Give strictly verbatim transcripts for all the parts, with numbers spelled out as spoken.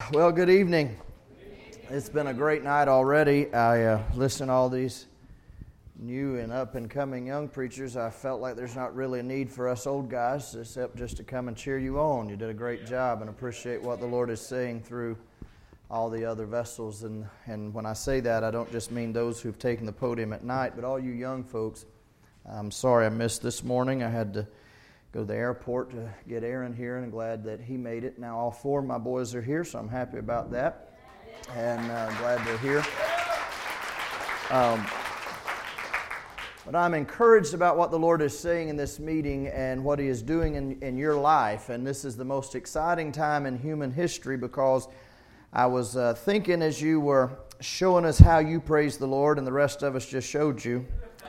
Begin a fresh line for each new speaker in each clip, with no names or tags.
Well, good evening. It's been a great night already. I uh, listened to all these new and up-and-coming young preachers. I felt like there's not really a need for us old guys except just to come and cheer you on. You did a great job and appreciate what the Lord is saying through all the other vessels. And, and when I say that, I don't just mean those who've taken the podium at night, but all you young folks. I'm sorry I missed this morning. I had to go to the airport to get Aaron here, and I'm glad that he made it. Now all four of my boys are here, so I'm happy about that, and uh, glad they're here. Um, but I'm encouraged about what the Lord is saying in this meeting and what He is doing in, in your life, and this is the most exciting time in human history, because I was uh, thinking as you were showing us how you praise the Lord, and the rest of us just showed you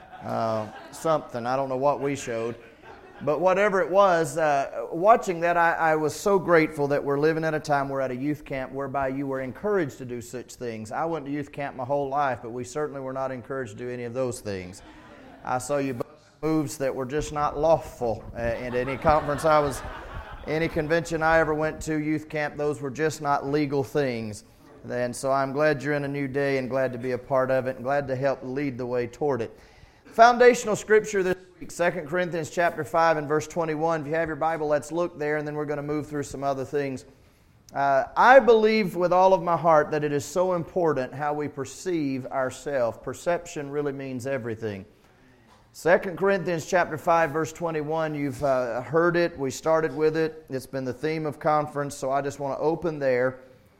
uh, something. I don't know what we showed. But whatever it was, uh, watching that, I, I was so grateful that we're living at a time, we're at a youth camp whereby you were encouraged to do such things. I went to youth camp my whole life, but we certainly were not encouraged to do any of those things. I saw you moves that were just not lawful uh, at any conference I was, any convention I ever went to, youth camp, those were just not legal things. And so I'm glad you're in a new day and glad to be a part of it and glad to help lead the way toward it. Foundational scripture this week, Second Corinthians chapter five and verse twenty-one. If you have your Bible, let's look there, and then we're going to move through some other things. Uh, I believe with all of my heart that it is so important how we perceive ourselves. Perception really means everything. Second Corinthians chapter five, verse twenty-one, you've uh, heard it. We started with it. It's been the theme of conference, so I just want to open there,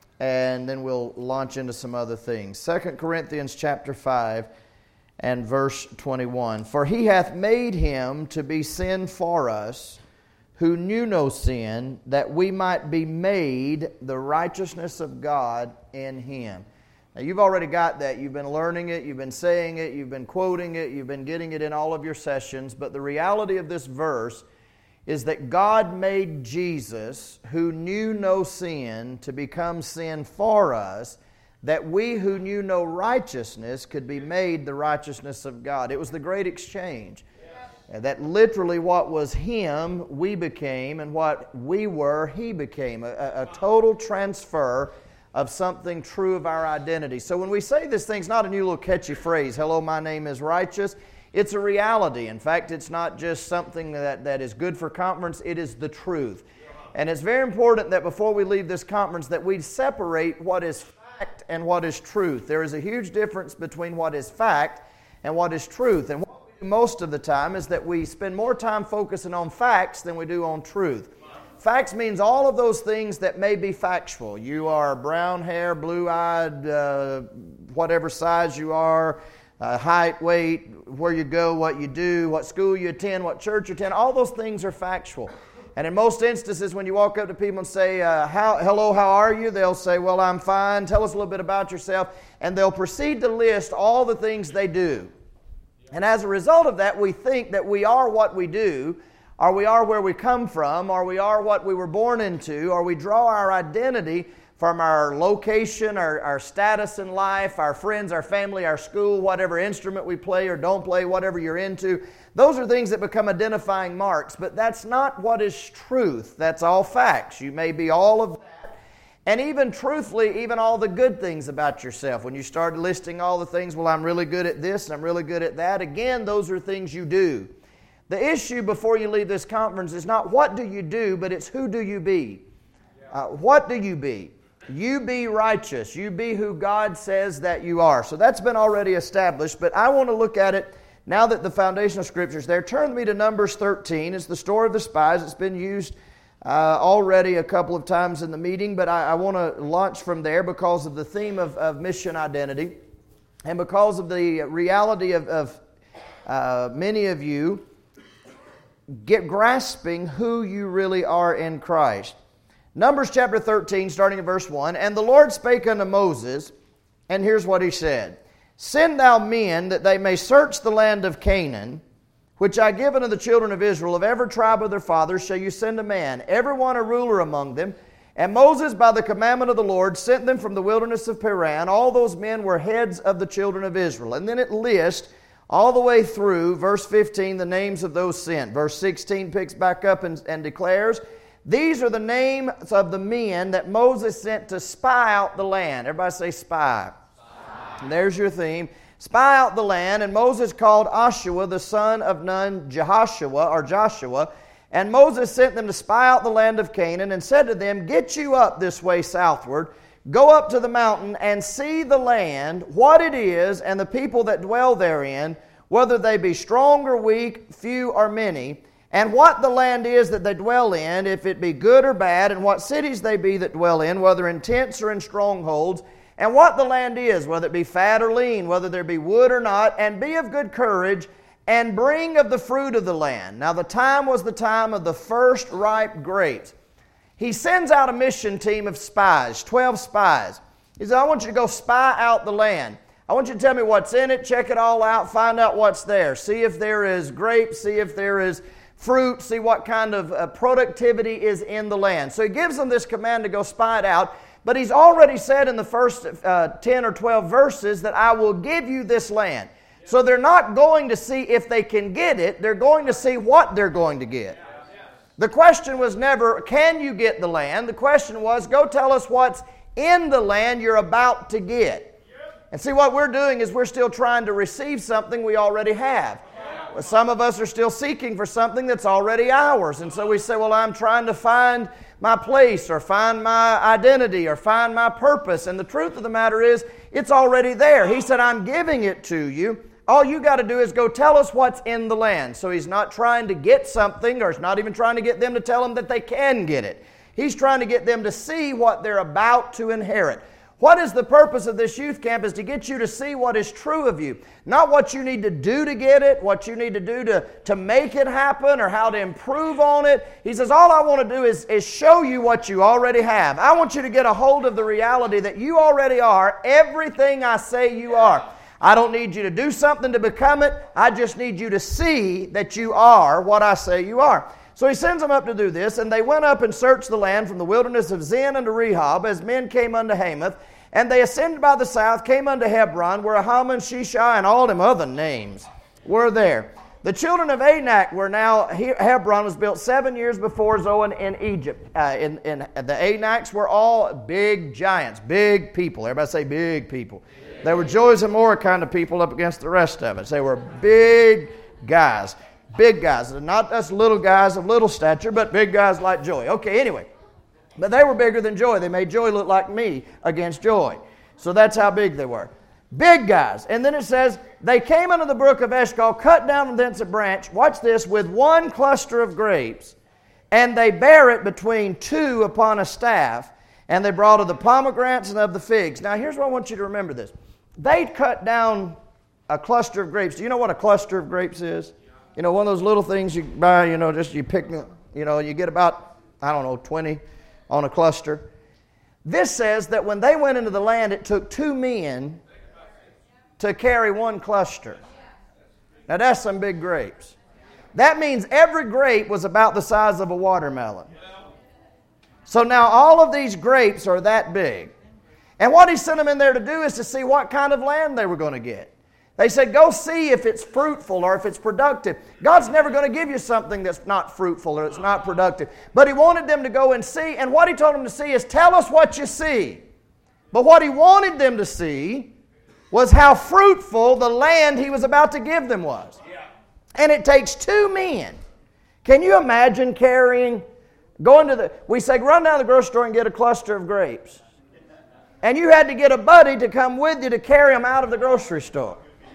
and then we'll launch into some other things. Second Corinthians chapter five and verse twenty-one. For He hath made Him to be sin for us, who knew no sin, that we might be made the righteousness of God in Him. Now you've already got that. You've been learning it, you've been saying it, you've been quoting it, you've been getting it in all of your sessions. But the reality of this verse is that God made Jesus, who knew no sin, to become sin for us, that we who knew no righteousness could be made the righteousness of God. It was the great exchange. Yes. That literally what was Him, we became, and what we were, He became. A, a total transfer of something true of our identity. So when we say this thing, it's not a new little catchy phrase, hello, my name is righteous. It's a reality. In fact, it's not just something that, that is good for conference, it is the truth. And it's very important that before we leave this conference that we separate what is fact and what is truth. There is a huge difference between what is fact and what is truth. And what we do most of the time is that we spend more time focusing on facts than we do on truth. Facts means all of those things that may be factual. You are brown hair, blue-eyed, uh, whatever size you are, uh, height, weight, where you go, what you do, what school you attend, what church you attend. All those things are factual. And in most instances, when you walk up to people and say, uh, how, hello, how are you? They'll say, well, I'm fine. Tell us a little bit about yourself. And they'll proceed to list all the things they do. And as a result of that, we think that we are what we do, or we are where we come from, or we are what we were born into, or we draw our identity from our location, our, our status in life, our friends, our family, our school, whatever instrument we play or don't play, whatever you're into. Those are things that become identifying marks, but that's not what is truth. That's all facts. You may be all of that. And even truthfully, even all the good things about yourself. When you start listing all the things, well, I'm really good at this and I'm really good at that. Again, those are things you do. The issue before you leave this conference is not what do you do, but it's who do you be. Uh, what do you be? You be righteous. You be who God says that you are. So that's been already established, but I want to look at it now that the foundational scripture's there. Turn me to Numbers thirteen. It's the story of the spies. It's been used uh, already a couple of times in the meeting, but I, I want to launch from there because of the theme of, of mission identity and because of the reality of, of uh, many of you get grasping who you really are in Christ. Numbers chapter thirteen, starting at verse one. And the Lord spake unto Moses, and here's what He said. Send thou men that they may search the land of Canaan, which I give unto the children of Israel. Of every tribe of their fathers shall you send a man, every one a ruler among them. And Moses, by the commandment of the Lord, sent them from the wilderness of Paran. All those men were heads of the children of Israel. And then it lists all the way through, verse fifteen, the names of those sent. Verse sixteen picks back up and, and declares These are the names of the men that Moses sent to spy out the land. Everybody say spy. Spy. There's your theme. Spy out the land. And Moses called Joshua, the son of Nun, Jehoshua, or Joshua. And Moses sent them to spy out the land of Canaan and said to them, get you up this way southward. Go up to the mountain and see the land, what it is, and the people that dwell therein, whether they be strong or weak, few or many, and what the land is that they dwell in, if it be good or bad, and what cities they be that dwell in, whether in tents or in strongholds, and what the land is, whether it be fat or lean, whether there be wood or not, and be of good courage, and bring of the fruit of the land. Now the time was the time of the first ripe grapes. He sends out a mission team of spies, twelve spies. He said, I want you to go spy out the land. I want you to tell me what's in it, check it all out, find out what's there. See if there is grapes, see if there is fruit, see what kind of uh, productivity is in the land. So he gives them this command to go spy it out, but he's already said in the first uh, ten or twelve verses that I will give you this land. So they're not going to see if they can get it, they're going to see what they're going to get. The question was never, can you get the land? The question was, go tell us what's in the land you're about to get. And see, what we're doing is we're still trying to receive something we already have. Some of us are still seeking for something that's already ours. And so we say, well, I'm trying to find my place or find my identity or find my purpose. And the truth of the matter is, it's already there. He said, I'm giving it to you. All you got to do is go tell us what's in the land. So he's not trying to get something, or he's not even trying to get them to tell them that they can get it. He's trying to get them to see what they're about to inherit. What is the purpose of this youth camp? Is to get you to see what is true of you. Not what you need to do to get it, what you need to do to, to make it happen, or how to improve on it. He says, all I want to do is, is show you what you already have. I want you to get a hold of the reality that you already are everything I say you are. I don't need you to do something to become it. I just need you to see that you are what I say you are. So he sends them up to do this, and they went up and searched the land from the wilderness of Zin unto Rehob, as men came unto Hamath. And they ascended by the south, came unto Hebron, where Ahiman, Shishai, and all them other names were there. The children of Anak were now, Hebron was built seven years before Zoan in Egypt. Uh, in, in, the Anaks were all big giants, big people. Everybody say big people. They were Joyce and Moore kind of people up against the rest of us. They were big guys. Big guys. Not us little guys of little stature, but big guys like Joy. Okay, anyway. But they were bigger than Joy. They made Joy look like me against Joy. So that's how big they were. Big guys. And then it says, they came unto the brook of Eshcol, cut down from thence a branch, watch this, with one cluster of grapes, and they bare it between two upon a staff, and they brought of the pomegranates and of the figs. Now here's what I want you to remember this. They cut down a cluster of grapes. Do you know what a cluster of grapes is? You know, one of those little things you buy, you know, just you pick, you know, you get about, I don't know, twenty on a cluster. This says that when they went into the land, it took two men to carry one cluster. Now that's some big grapes. That means every grape was about the size of a watermelon. So now all of these grapes are that big. And what he sent them in there to do is to see what kind of land they were going to get. They said, go see if it's fruitful or if it's productive. God's never going to give you something that's not fruitful or it's not productive. But he wanted them to go and see, and what he told them to see is, tell us what you see. But what he wanted them to see was how fruitful the land he was about to give them was. And it takes two men. Can you imagine carrying, going to the, we say, run down to the grocery store and get a cluster of grapes. And you had to get a buddy to come with you to carry them out of the grocery store.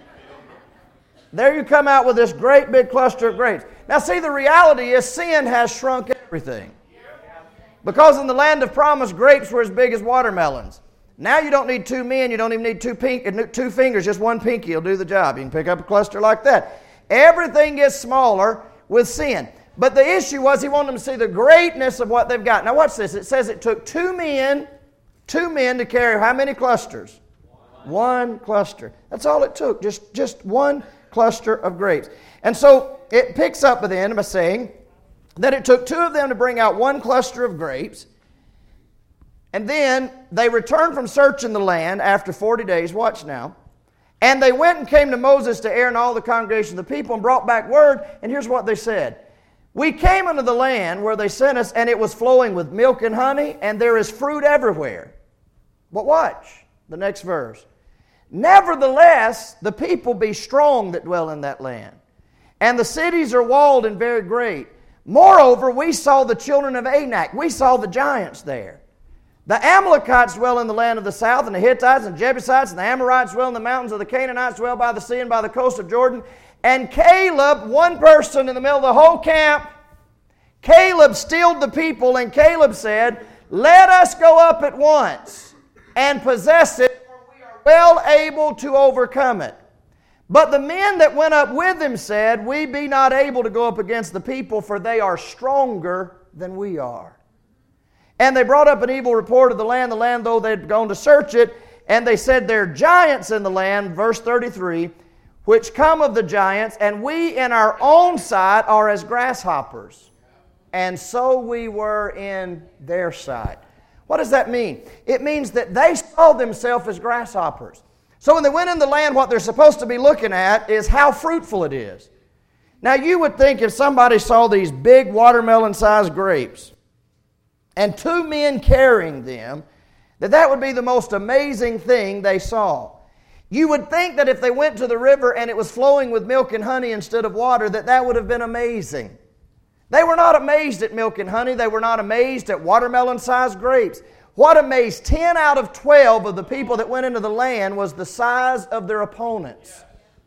There you come out with this great big cluster of grapes. Now see, the reality is sin has shrunk everything. Because in the land of promise, grapes were as big as watermelons. Now you don't need two men, you don't even need two, pink, two fingers, just one pinky will do the job. You can pick up a cluster like that. Everything gets smaller with sin. But the issue was he wanted them to see the greatness of what they've got. Now watch this. It says it took two men, two men to carry how many clusters? One, one cluster. That's all it took. Just, just one cluster of grapes. And so it picks up at the end by saying that it took two of them to bring out one cluster of grapes. And then they returned from searching the land after forty days. Watch now. And they went and came to Moses, to Aaron, and all the congregation of the people, and brought back word. And here's what they said. We came into the land where they sent us, and it was flowing with milk and honey, and there is fruit everywhere. But watch the next verse. Nevertheless, the people be strong that dwell in that land, and the cities are walled and very great. Moreover, we saw the children of Anak. We saw the giants there. The Amalekites dwell in the land of the south, and the Hittites and Jebusites and the Amorites dwell in the mountains of the Canaanites, dwell by the sea and by the coast of Jordan. And Caleb, one person in the middle of the whole camp, Caleb stilled the people, and Caleb said, let us go up at once and possess it, for we are well able to overcome it. But the men that went up with him said, we be not able to go up against the people, for they are stronger than we are. And they brought up an evil report of the land, the land though they had gone to search it, and they said, there are giants in the land, verse thirty-three, which come of the giants, and we in our own sight are as grasshoppers. And so we were in their sight. What does that mean? It means that they saw themselves as grasshoppers. So when they went in the land, what they're supposed to be looking at is how fruitful it is. Now you would think if somebody saw these big watermelon-sized grapes and two men carrying them, that that would be the most amazing thing they saw. You would think that if they went to the river and it was flowing with milk and honey instead of water, that that would have been amazing. They were not amazed at milk and honey. They were not amazed at watermelon-sized grapes. What amazed ten out of twelve of the people that went into the land was the size of their opponents.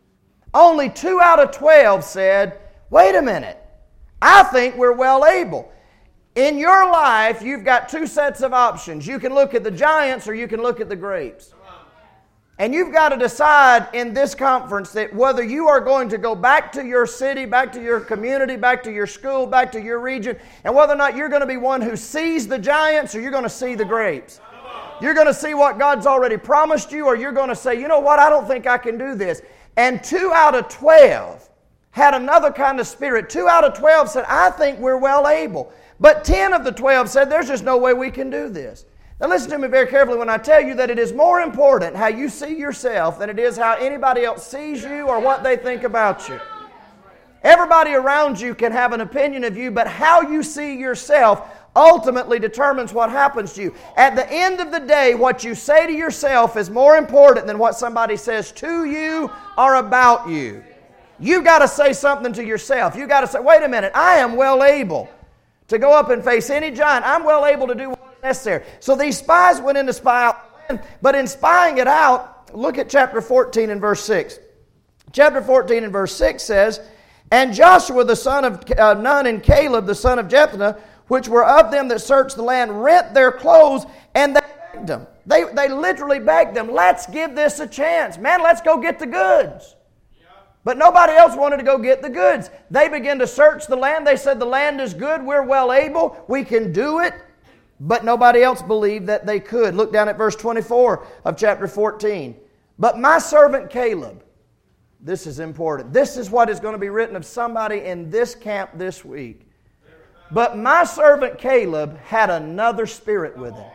Only two out of twelve said, wait a minute, I think we're well able. In your life, you've got two sets of options. You can look at the giants or you can look at the grapes. And you've got to decide in this conference that whether you are going to go back to your city, back to your community, back to your school, back to your region, and whether or not you're going to be one who sees the giants or you're going to see the grapes. You're going to see what God's already promised you, or you're going to say, you know what, I don't think I can do this. And two out of twelve had another kind of spirit. Two out of twelve said, I think we're well able. But ten of the twelve said, there's just no way we can do this. Now listen to me very carefully when I tell you that it is more important how you see yourself than it is how anybody else sees you or what they think about you. Everybody around you can have an opinion of you, but how you see yourself ultimately determines what happens to you. At the end of the day, what you say to yourself is more important than what somebody says to you or about you. You've got to say something to yourself. You've got to say, wait a minute, I am well able to go up and face any giant. I'm well able to do what's necessary. So these spies went in to spy out the land, but in spying it out, look at chapter fourteen and verse six. Chapter fourteen and verse six says, and Joshua the son of uh, Nun and Caleb the son of Jephunneh, which were of them that searched the land, rent their clothes, and they begged them. They, they literally begged them, let's give this a chance. Man, let's go get the goods. But nobody else wanted to go get the goods. They began to search the land. They said, the land is good. We're well able. We can do it. But nobody else believed that they could. Look down at verse twenty-four of chapter fourteen. But my servant Caleb, this is important. This is what is going to be written of somebody in this camp this week. But my servant Caleb had another spirit with him.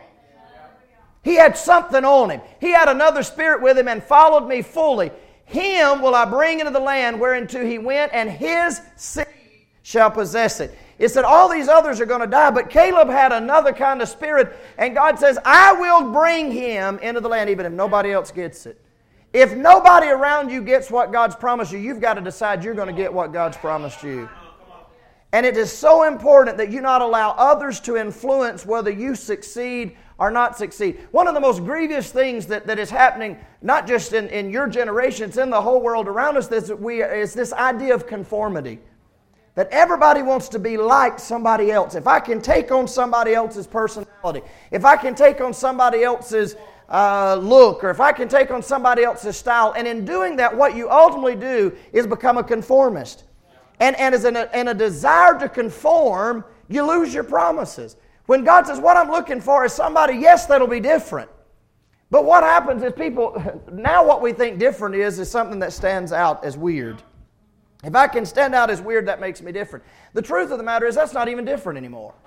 He had something on him. He had another spirit with him and followed me fully. Him will I bring into the land whereinto he went, and his seed shall possess it. It said all these others are going to die, but Caleb had another kind of spirit, and God says, I will bring him into the land, even if nobody else gets it. If nobody around you gets what God's promised you, you've got to decide you're going to get what God's promised you. And it is so important that you not allow others to influence whether you succeed or not succeed. One of the most grievous things that, that is happening, not just in, in your generation, it's in the whole world around us, is, we, is this idea of conformity. That everybody wants to be like somebody else. If I can take on somebody else's personality, if I can take on somebody else's uh, look, or if I can take on somebody else's style, and in doing that, what you ultimately do is become a conformist. And, and as in a, in a desire to conform, you lose your promises. When God says, what I'm looking for is somebody, yes, that'll be different. But what happens is people, now what we think different is, is something that stands out as weird. If I can stand out as weird, that makes me different. The truth of the matter is that's not even different anymore.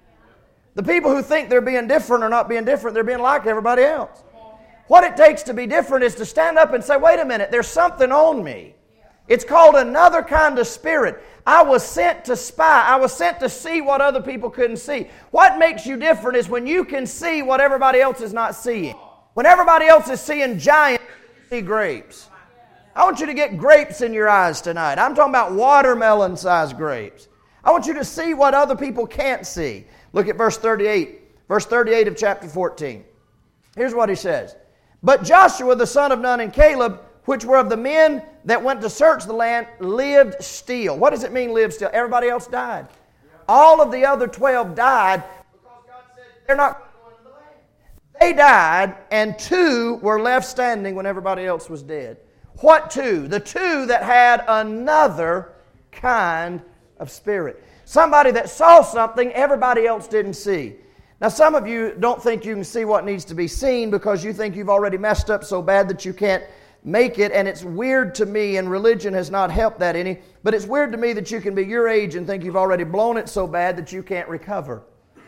The people who think they're being different are not being different, they're being like everybody else. What it takes to be different is to stand up and say, wait a minute, there's something on me It's called another kind of spirit. I was sent to spy. I was sent to see what other people couldn't see. What makes you different is when you can see what everybody else is not seeing. When everybody else is seeing giants, you see grapes. I want you to get grapes in your eyes tonight. I'm talking about watermelon-sized grapes. I want you to see what other people can't see. Look at verse thirty-eight. Verse thirty-eight of chapter fourteen. Here's what he says. But Joshua, the son of Nun, and Caleb, which were of the men that went to search the land, lived still. What does it mean, lived still? Everybody else died. All of the other twelve died because God said they're not going to go into the land. They died, and two were left standing when everybody else was dead. What two? The two that had another kind of spirit. Somebody that saw something everybody else didn't see. Now, some of you don't think you can see what needs to be seen because you think you've already messed up so bad that you can't make it, and it's weird to me, and religion has not helped that any, but it's weird to me that you can be your age and think you've already blown it so bad that you can't recover.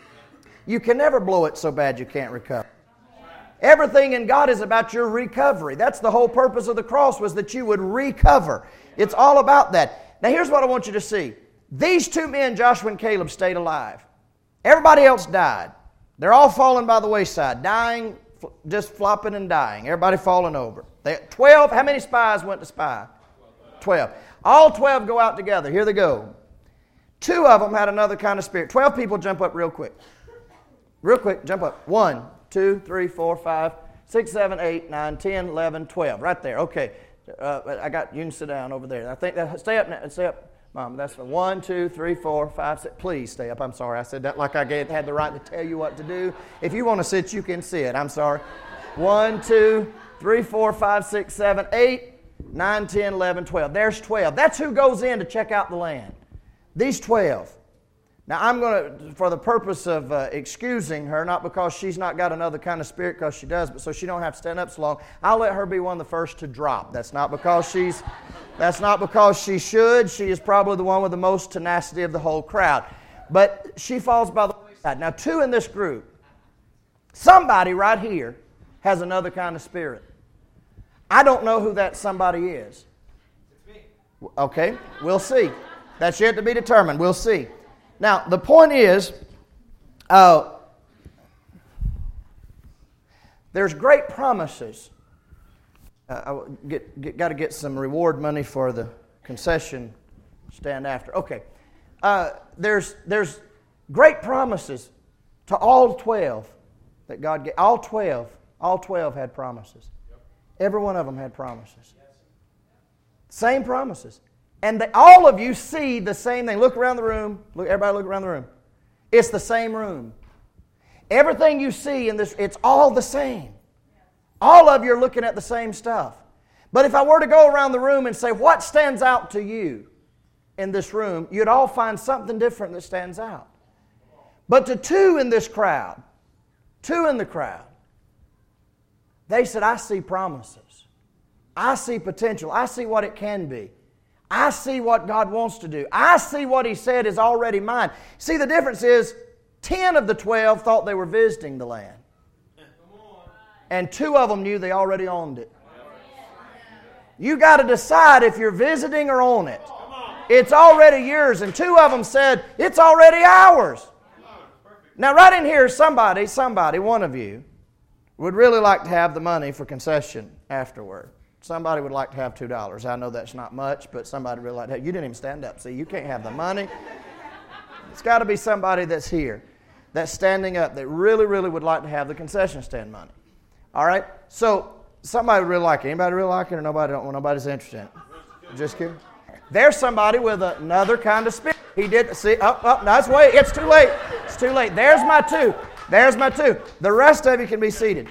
You can never blow it so bad you can't recover. Everything in God is about your recovery. That's the whole purpose of the cross, was that you would recover. It's all about that. Now here's what I want you to see. These two men, Joshua and Caleb, stayed alive. Everybody else died. They're all falling by the wayside, dying, just flopping and dying. Everybody falling over. They, twelve, how many spies went to spy? Twelve. All twelve go out together. Here they go. Two of them had another kind of spirit. Twelve people jump up real quick. Real quick, jump up. One, two, three, four, five, six, seven, eight, nine, ten, eleven, twelve. Right there. Okay. Uh, I got, you can sit down over there. I think that, stay up now. Stay up. Mom, that's the one, two, three, four, five, six. Please stay up. I'm sorry. I said that like I gave, had the right to tell you what to do. If you want to sit, you can sit. I'm sorry. One, two, three, four, five, six, seven, eight, nine, ten, eleven, twelve. There's twelve. That's who goes in to check out the land. These twelve. Now, I'm going to, for the purpose of uh, excusing her, not because she's not got another kind of spirit, because she does, but so she don't have to stand up so long, I'll let her be one of the first to drop. That's not because she's, that's not because she should. She is probably the one with the most tenacity of the whole crowd. But she falls by the wayside. Now, two in this group, somebody right here has another kind of spirit. I don't know who that somebody is. It's me. Okay, we'll see. That's yet to be determined. We'll see. Now, the point is, uh, there's great promises. Uh, I get, get, got to get some reward money for the concession stand after. Okay. Uh, there's, there's great promises to all twelve that God gave. All twelve. All twelve had promises. Every one of them had promises. Same promises. And they, all of you see the same thing. Look around the room. Look, everybody look around the room. It's the same room. Everything you see in this, it's all the same. All of you are looking at the same stuff. But if I were to go around the room and say, what stands out to you in this room, you'd all find something different that stands out. But to two in this crowd, two in the crowd, they said, I see promises. I see potential. I see what it can be. I see what God wants to do. I see what He said is already mine. See, the difference is ten of the twelve thought they were visiting the land. And two of them knew they already owned it. You got to decide if you're visiting or own it. It's already yours. And two of them said, it's already ours. Now, right in here, somebody, somebody, one of you, would really like to have the money for concession afterward. Somebody would like to have two dollars. I know that's not much, but somebody would really like to have. You didn't even stand up. See, you can't have the money. It's got to be somebody that's here, that's standing up, that really, really would like to have the concession stand money. All right? So, somebody would really like it. Anybody really like it, or nobody don't? Well, nobody's interested in it? Just kidding. There's somebody with another kind of spirit. He did, see, oh, oh, no, it's wait. It's too late. It's too late. There's my two. There's my two. The rest of you can be seated.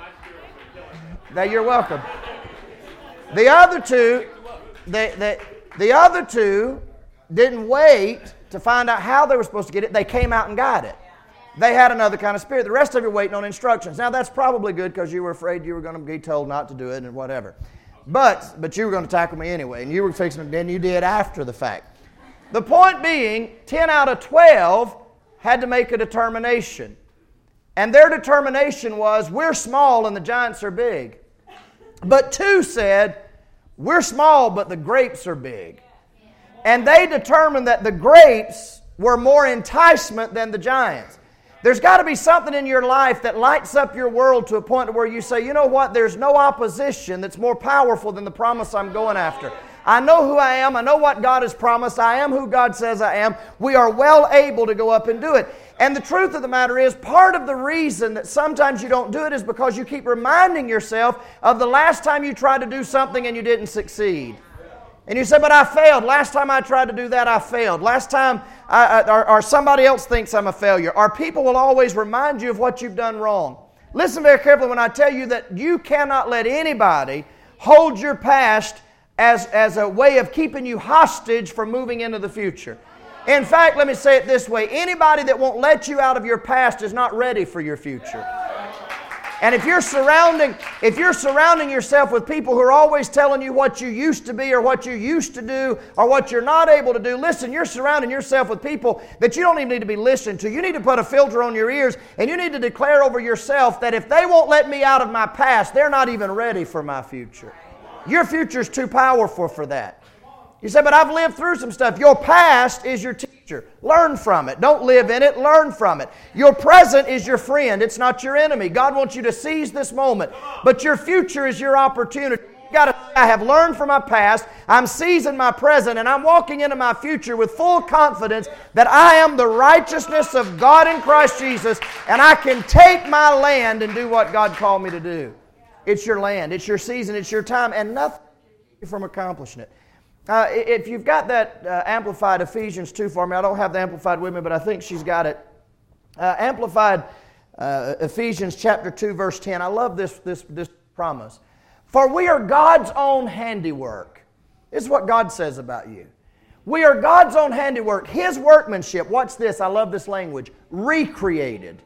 Now, you're welcome. The other two, the, the, the other two didn't wait to find out how they were supposed to get it. They came out and got it. They had another kind of spirit. The rest of you were waiting on instructions. Now, that's probably good because you were afraid you were going to be told not to do it and whatever. But but you were going to tackle me anyway, and you were fixing it, and you did after the fact. The point being, ten out of twelve had to make a determination. And their determination was, we're small and the giants are big. But two said, We're small, but the grapes are big. And they determined that the grapes were more enticement than the giants. There's got to be something in your life that lights up your world to a point where you say, you know what, there's no opposition that's more powerful than the promise I'm going after. I know who I am. I know what God has promised. I am who God says I am. We are well able to go up and do it. And the truth of the matter is, part of the reason that sometimes you don't do it is because you keep reminding yourself of the last time you tried to do something and you didn't succeed. And you say, but I failed. Last time I tried to do that, I failed. Last time, I, I, or, or somebody else thinks I'm a failure. Or people will always remind you of what you've done wrong. Listen very carefully when I tell you that you cannot let anybody hold your past as, as a way of keeping you hostage from moving into the future. In fact, let me say it this way. Anybody that won't let you out of your past is not ready for your future. And if you're surrounding, if you're surrounding yourself with people who are always telling you what you used to be or what you used to do or what you're not able to do, listen, you're surrounding yourself with people that you don't even need to be listening to. You need to put a filter on your ears and you need to declare over yourself that if they won't let me out of my past, they're not even ready for my future. Your future's too powerful for that. You say, but I've lived through some stuff. Your past is your teacher. Learn from it. Don't live in it. Learn from it. Your present is your friend. It's not your enemy. God wants you to seize this moment. But your future is your opportunity. You got to say, I have learned from my past. I'm seizing my present. And I'm walking into my future with full confidence that I am the righteousness of God in Christ Jesus. And I can take my land and do what God called me to do. It's your land. It's your season. It's your time. And nothing can keep you from accomplishing it. Uh, if you've got that uh, Amplified Ephesians two for me, I don't have the Amplified with me, but I think she's got it. Uh, Amplified uh, Ephesians chapter two, verse ten. I love this, this, this promise. For we are God's own handiwork. This is what God says about you. We are God's own handiwork. His workmanship. Watch this. I love this language. Recreated.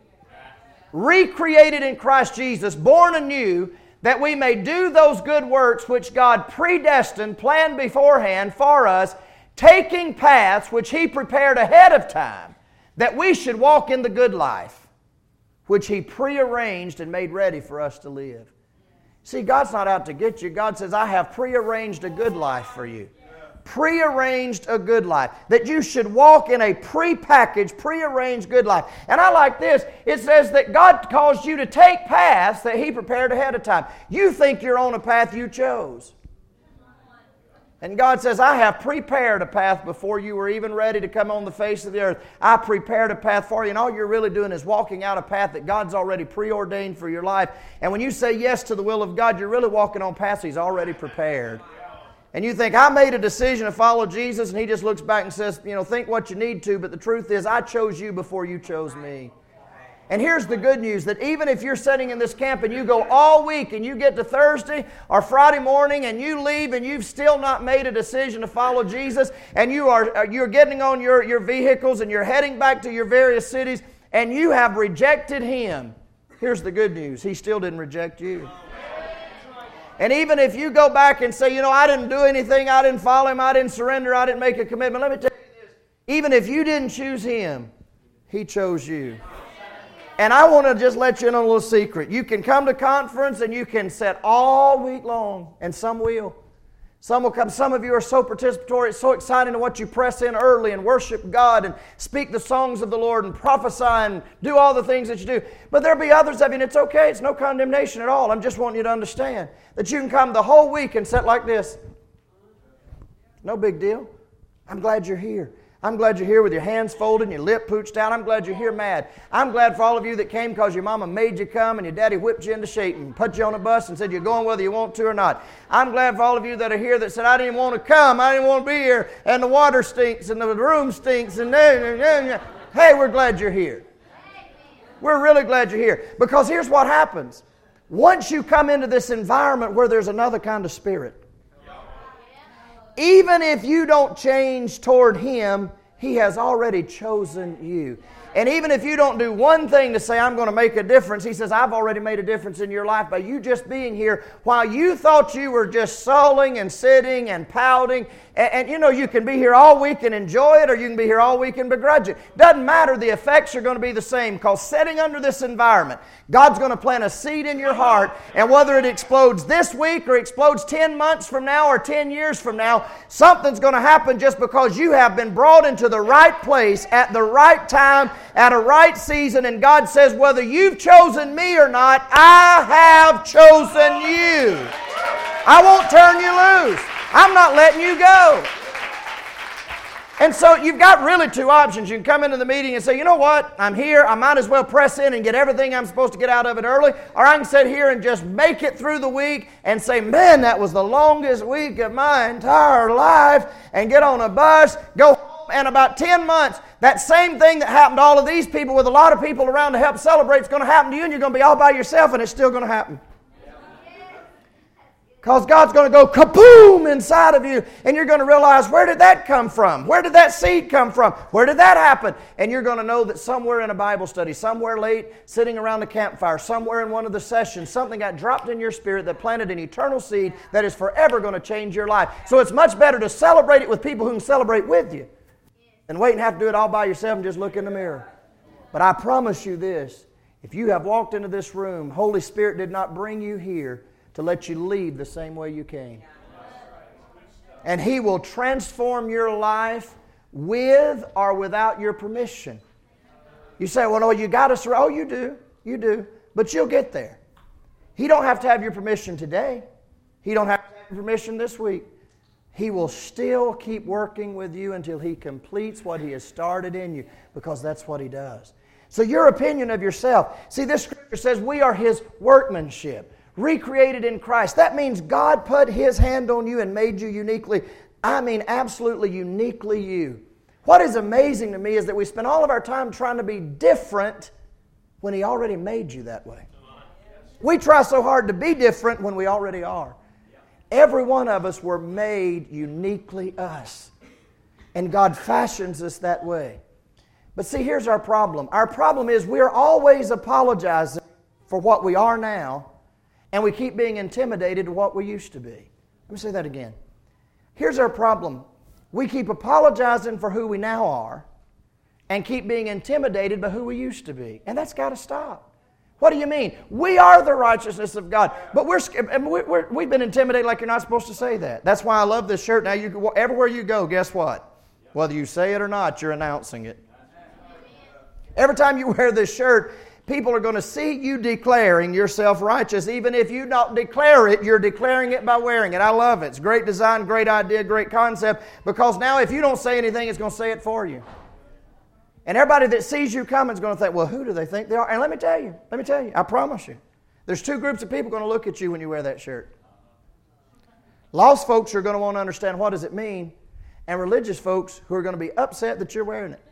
Recreated in Christ Jesus, born anew, that we may do those good works which God predestined, planned beforehand for us, taking paths which He prepared ahead of time, that we should walk in the good life, which He prearranged and made ready for us to live. See, God's not out to get you. God says, I have prearranged a good life for you. Prearranged a good life. That you should walk in a prepackaged, prearranged good life. And I like this. It says that God caused you to take paths that He prepared ahead of time. You think you're on a path you chose. And God says, I have prepared a path before you were even ready to come on the face of the earth. I prepared a path for you, and all you're really doing is walking out a path that God's already preordained for your life. And when you say yes to the will of God, you're really walking on paths He's already prepared. And you think, I made a decision to follow Jesus, and He just looks back and says, you know, think what you need to, but the truth is, I chose you before you chose me. And here's the good news, that even if you're sitting in this camp and you go all week and you get to Thursday or Friday morning and you leave and you've still not made a decision to follow Jesus, and you are, you're getting on your, your vehicles and you're heading back to your various cities and you have rejected Him, here's the good news, He still didn't reject you. And even if you go back and say, you know, I didn't do anything, I didn't follow Him, I didn't surrender, I didn't make a commitment, let me tell you this, even if you didn't choose Him, He chose you. And I want to just let you in on a little secret. You can come to conference and you can sit all week long, and some will. Some will come. Some of you are so participatory. It's so exciting to watch you press in early and worship God and speak the songs of the Lord and prophesy and do all the things that you do. But there'll be others of you, and it's okay. It's no condemnation at all. I'm just wanting you to understand that you can come the whole week and sit like this. No big deal. I'm glad you're here. I'm glad you're here with your hands folded and your lip pooched out. I'm glad you're here mad. I'm glad for all of you that came because your mama made you come and your daddy whipped you into shape and put you on a bus and said you're going whether you want to or not. I'm glad for all of you that are here that said, I didn't want to come, I didn't want to be here, and the water stinks and the room stinks. And hey, we're glad you're here. We're really glad you're here. Because here's what happens. Once you come into this environment where there's another kind of spirit, even if you don't change toward Him, He has already chosen you. And even if you don't do one thing to say, I'm going to make a difference, He says, I've already made a difference in your life by you just being here while you thought you were just sulling and sitting and pouting. And, and you know, you can be here all week and enjoy it, or you can be here all week and begrudge it. Doesn't matter. The effects are going to be the same, because sitting under this environment, God's going to plant a seed in your heart, and whether it explodes this week or explodes ten months from now or ten years from now, something's going to happen just because you have been brought into the right place at the right time, at a right season. And God says, whether you've chosen me or not, I have chosen you. I won't turn you loose. I'm not letting you go. And so you've got really two options. You can come into the meeting and say, you know what, I'm here, I might as well press in and get everything I'm supposed to get out of it early. Or I can sit here and just make it through the week and say, man, that was the longest week of my entire life, and get on a bus, go home, and about ten months, that same thing that happened to all of these people with a lot of people around to help celebrate is going to happen to you, and you're going to be all by yourself, and it's still going to happen. Because God's going to go kaboom inside of you, and you're going to realize, where did that come from? Where did that seed come from? Where did that happen? And you're going to know that somewhere in a Bible study, somewhere late, sitting around the campfire, somewhere in one of the sessions, something got dropped in your spirit that planted an eternal seed that is forever going to change your life. So it's much better to celebrate it with people who can celebrate with you than wait and have to do it all by yourself and just look in the mirror. But I promise you this, if you have walked into this room, Holy Spirit did not bring you here to let you leave the same way you came. And He will transform your life with or without your permission. You say, well, no, you got to surrender. Oh, you do. You do. But you'll get there. He don't have to have your permission today. He don't have to have your permission this week. He will still keep working with you until He completes what He has started in you, because that's what He does. So your opinion of yourself. See, this Scripture says we are His workmanship, recreated in Christ. That means God put His hand on you and made you uniquely, I mean absolutely uniquely you. What is amazing to me is that we spend all of our time trying to be different when He already made you that way. We try so hard to be different when we already are. Every one of us were made uniquely us. And God fashions us that way. But see, here's our problem. Our problem is we're always apologizing for what we are now, and we keep being intimidated to what we used to be. Let me say that again. Here's our problem. We keep apologizing for who we now are and keep being intimidated by who we used to be. And that's got to stop. What do you mean? We are the righteousness of God. But we're, we're, we've been intimidated like you're not supposed to say that. That's why I love this shirt. Now, you, everywhere you go, guess what? Whether you say it or not, you're announcing it. Every time you wear this shirt, people are going to see you declaring yourself righteous. Even if you don't declare it, you're declaring it by wearing it. I love it. It's great design, great idea, great concept. Because now if you don't say anything, it's going to say it for you. And everybody that sees you coming is going to think, well, who do they think they are? And let me tell you, let me tell you, I promise you, there's two groups of people going to look at you when you wear that shirt. Lost folks are going to want to understand what does it mean, and religious folks who are going to be upset that you're wearing it.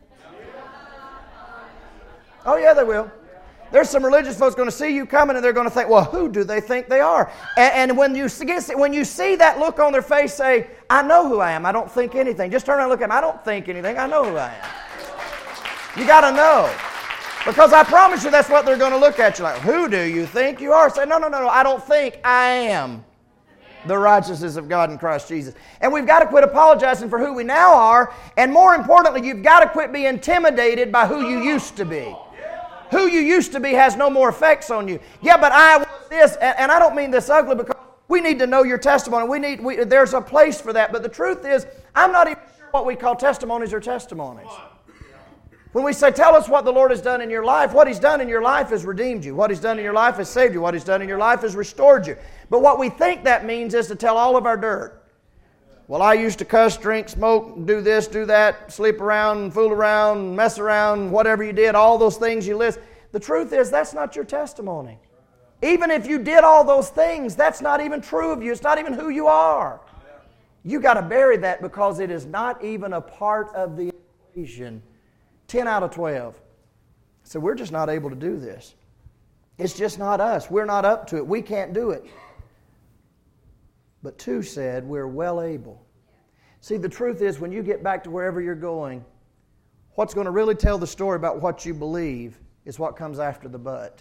Oh yeah, they will. There's some religious folks going to see you coming, and they're going to think, well, who do they think they are? And, and when you see, when you see that look on their face, say, I know who I am. I don't think anything. Just turn around and look at them. I don't think anything. I know who I am. You got to know. Because I promise you that's what they're going to look at you like. Who do you think you are? Say, no, no, no, no. I don't think. I am the righteousness of God in Christ Jesus. And we've got to quit apologizing for who we now are. And more importantly, you've got to quit being intimidated by who you used to be. Who you used to be has no more effects on you. Yeah, but I was this, and, and I don't mean this ugly, because we need to know your testimony. We need. We, there's a place for that. But the truth is, I'm not even sure what we call testimonies are testimonies. When we say, tell us what the Lord has done in your life, what He's done in your life is redeemed you. What He's done in your life has saved you. What He's done in your life has restored you. But what we think that means is to tell all of our dirt. Well, I used to cuss, drink, smoke, do this, do that, sleep around, fool around, mess around, whatever you did, all those things you list. The truth is, that's not your testimony. Even if you did all those things, that's not even true of you. It's not even who you are. You got to bury that, because it is not even a part of the equation. ten out of twelve. So we're just not able to do this. It's just not us. We're not up to it. We can't do it. But two said, we're well able. See, the truth is, when you get back to wherever you're going, what's going to really tell the story about what you believe is what comes after the but.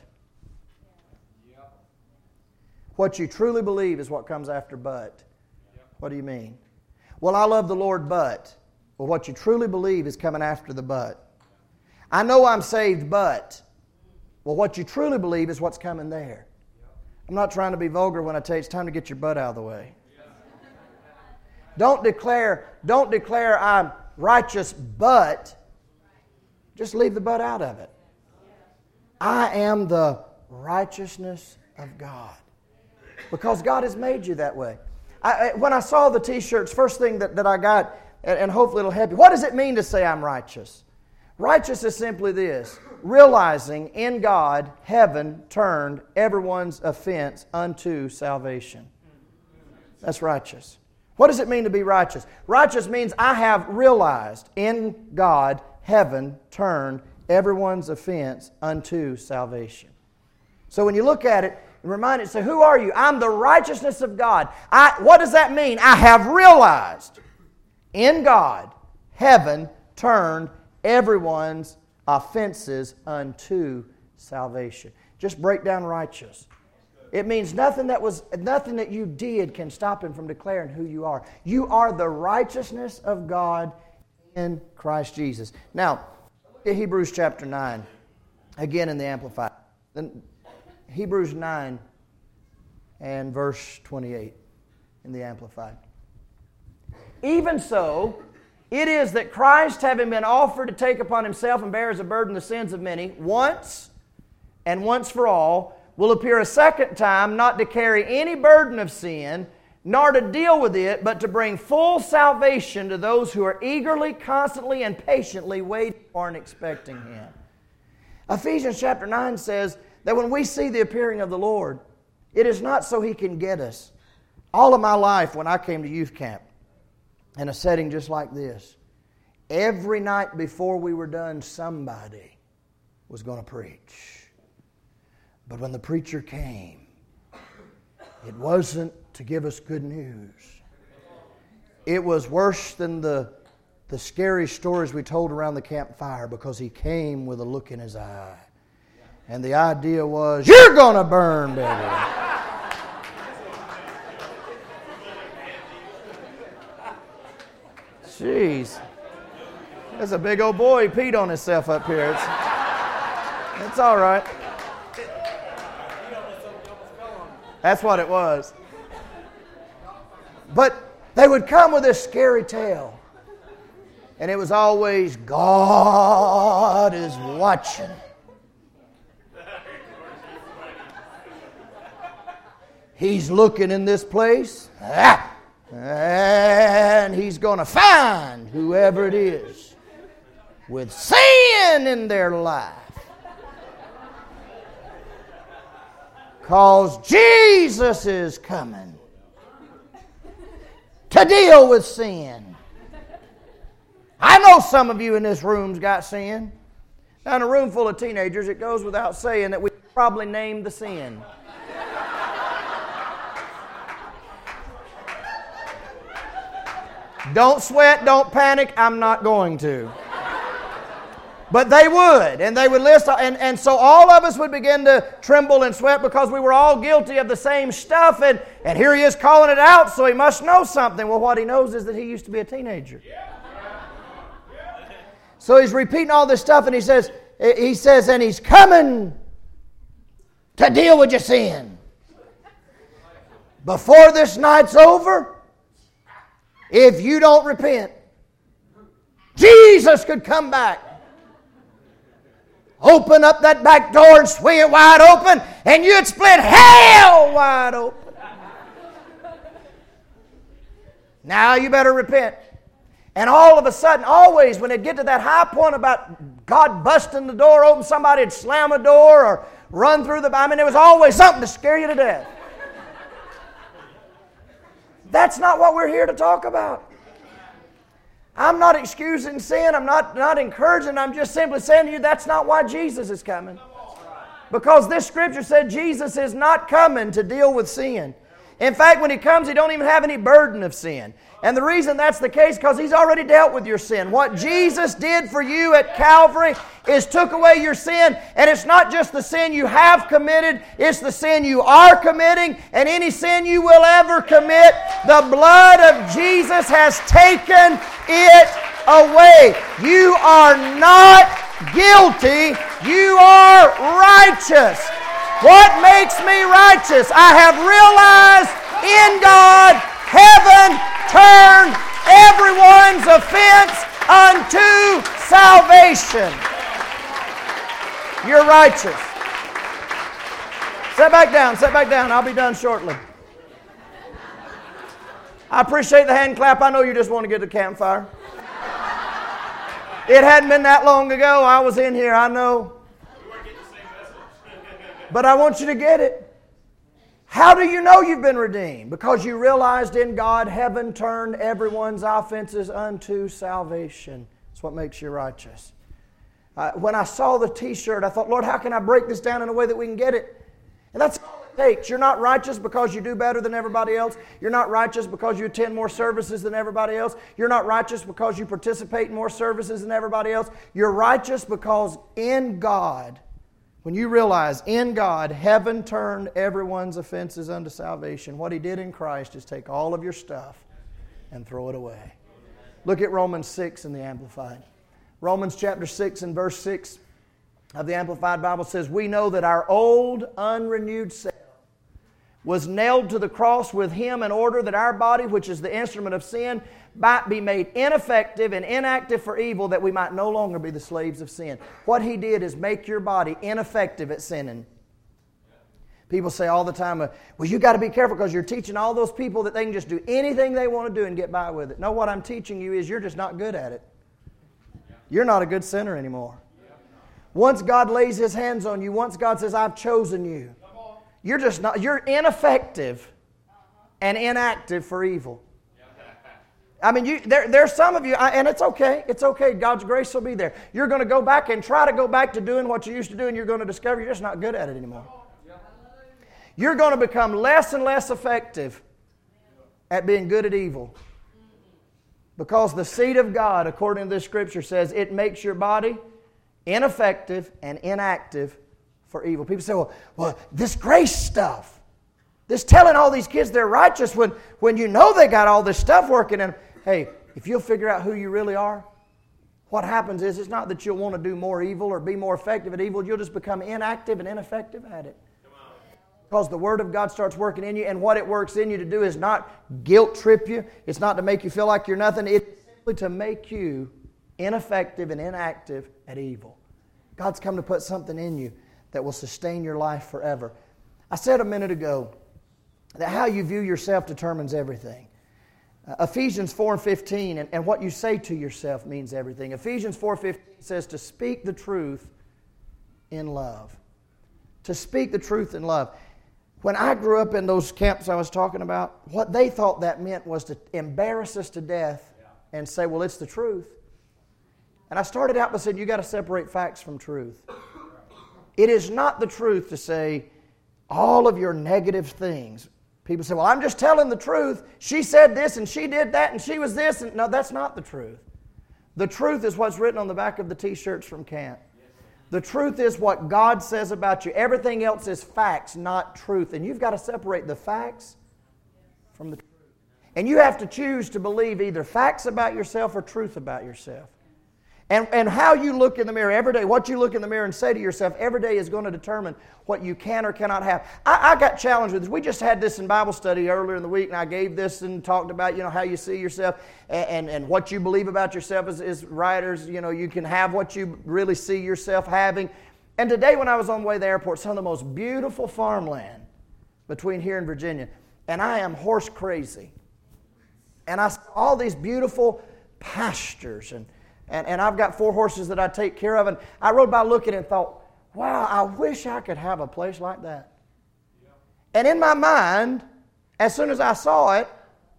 What you truly believe is what comes after but. What do you mean? Well, I love the Lord, but. Well, what you truly believe is coming after the but. I know I'm saved, but. Well, what you truly believe is what's coming there. I'm not trying to be vulgar when I tell you it's time to get your butt out of the way. Don't declare, don't declare I'm righteous, but just leave the but out of it. I am the righteousness of God. Because God has made you that way. I, when I saw the t-shirts, first thing that, that I got, and, and hopefully it'll help you, what does it mean to say I'm righteous? Righteous is simply this: realizing in God, heaven turned everyone's offense unto salvation. That's righteous. What does it mean to be righteous? Righteous means I have realized in God, heaven turned everyone's offense unto salvation. So when you look at it, remind it, say, who are you? I'm the righteousness of God. I, what does that mean? I have realized in God, heaven turned everyone's offenses unto salvation. Just break down righteous. It means nothing that was nothing that you did can stop Him from declaring who you are. You are the righteousness of God in Christ Jesus. Now, look at Hebrews chapter nine, again in the Amplified. Then Hebrews nine and verse twenty-eight in the Amplified. Even so, it is that Christ, having been offered to take upon Himself and bear as a burden the sins of many, once and once for all, will appear a second time, not to carry any burden of sin, nor to deal with it, but to bring full salvation to those who are eagerly, constantly, and patiently waiting for and expecting Him. Ephesians chapter nine says that when we see the appearing of the Lord, it is not so He can get us. All of my life when I came to youth camp, in a setting just like this, every night before we were done, somebody was going to preach. But when the preacher came, it wasn't to give us good news. It was worse than the, the scary stories we told around the campfire, because he came with a look in his eye. And the idea was, you're going to burn, baby. Jeez. There's a big old boy. He peed on himself up here. It's, it's all right. That's what it was. But they would come with this scary tale. And it was always, God is watching. He's looking in this place. Ah! And He's going to find whoever it is with sin in their life. Because Jesus is coming to deal with sin. I know some of you in this room's got sin. Now, in a room full of teenagers, it goes without saying that we probably named the sin. Don't sweat, don't panic, I'm not going to. But they would, and they would list, and, and so all of us would begin to tremble and sweat because we were all guilty of the same stuff, and, and here he is calling it out, so he must know something. Well, what he knows is that he used to be a teenager. So he's repeating all this stuff, and he says, he says, and he's coming to deal with your sin. Before this night's over, if you don't repent, Jesus could come back. Open up that back door and swing it wide open, and you'd split hell wide open. Now you better repent. And all of a sudden, always when it get to that high point about God busting the door open, somebody'd slam a door or run through the... I mean, there was always something to scare you to death. That's not what we're here to talk about. I'm not excusing sin. I'm not, not encouraging. I'm just simply saying to you that's not why Jesus is coming. Because this scripture said Jesus is not coming to deal with sin. In fact, when He comes, He don't even have any burden of sin. And the reason that's the case is because He's already dealt with your sin. What Jesus did for you at Calvary is took away your sin. And it's not just the sin you have committed, it's the sin you are committing. And any sin you will ever commit, the blood of Jesus has taken it away. You are not guilty, you are righteous. What makes me righteous? I have realized in God, heaven turned everyone's offense unto salvation. You're righteous. Sit back down, sit back down. I'll be done shortly. I appreciate the hand clap. I know you just want to get to the campfire. It hadn't been that long ago. I was in here, I know. But I want you to get it. How do you know you've been redeemed? Because you realized in God heaven turned everyone's offenses unto salvation. That's what makes you righteous. Uh, when I saw the t-shirt, I thought, Lord, how can I break this down in a way that we can get it? And that's all it takes. You're not righteous because you do better than everybody else. You're not righteous because you attend more services than everybody else. You're not righteous because you participate in more services than everybody else. You're righteous because in God, when you realize in God, heaven turned everyone's offenses unto salvation, what He did in Christ is take all of your stuff and throw it away. Look at Romans six in the Amplified. Romans chapter six and verse six of the Amplified Bible says, we know that our old unrenewed self was nailed to the cross with Him in order that our body, which is the instrument of sin, might be made ineffective and inactive for evil, that we might no longer be the slaves of sin. What He did is make your body ineffective at sinning. People say all the time, well, you got to be careful because you're teaching all those people that they can just do anything they want to do and get by with it. No, what I'm teaching you is you're just not good at it. You're not a good sinner anymore. Once God lays His hands on you, once God says, I've chosen you, you're just not, you're ineffective and inactive for evil. I mean, you, there, there's some of you, and it's okay. It's okay. God's grace will be there. You're going to go back and try to go back to doing what you used to do, and you're going to discover you're just not good at it anymore. You're going to become less and less effective at being good at evil. Because the seed of God, according to this Scripture, says it makes your body ineffective and inactive for evil. People say, well, well this grace stuff, this telling all these kids they're righteous when, when you know they got all this stuff working in them. Hey, if you'll figure out who you really are, what happens is it's not that you'll want to do more evil or be more effective at evil. You'll just become inactive and ineffective at it. Because the Word of God starts working in you, and what it works in you to do is not guilt trip you. It's not to make you feel like you're nothing. It's simply to make you ineffective and inactive at evil. God's come to put something in you that will sustain your life forever. I said a minute ago that how you view yourself determines everything. Uh, Ephesians four and fifteen, and, and what you say to yourself means everything. Ephesians four fifteen says to speak the truth in love. To speak the truth in love. When I grew up in those camps I was talking about, what they thought that meant was to embarrass us to death and say, well, it's the truth. And I started out by saying, you got to separate facts from truth. It is not the truth to say all of your negative things. People say, well, I'm just telling the truth. She said this and she did that and she was this. And no, that's not the truth. The truth is what's written on the back of the t-shirts from camp. The truth is what God says about you. Everything else is facts, not truth. And you've got to separate the facts from the truth. And you have to choose to believe either facts about yourself or truth about yourself. And, and how you look in the mirror every day, what you look in the mirror and say to yourself every day is going to determine what you can or cannot have. I, I got challenged with this. We just had this in Bible study earlier in the week, and I gave this and talked about, you know, how you see yourself and, and, and what you believe about yourself as, as writers. You know, you can have what you really see yourself having. And today when I was on the way to the airport, some of the most beautiful farmland between here and Virginia, and I am horse crazy. And I saw all these beautiful pastures, and And, and I've got four horses that I take care of. And I rode by looking and thought, wow, I wish I could have a place like that. Yeah. And in my mind, as soon as I saw it,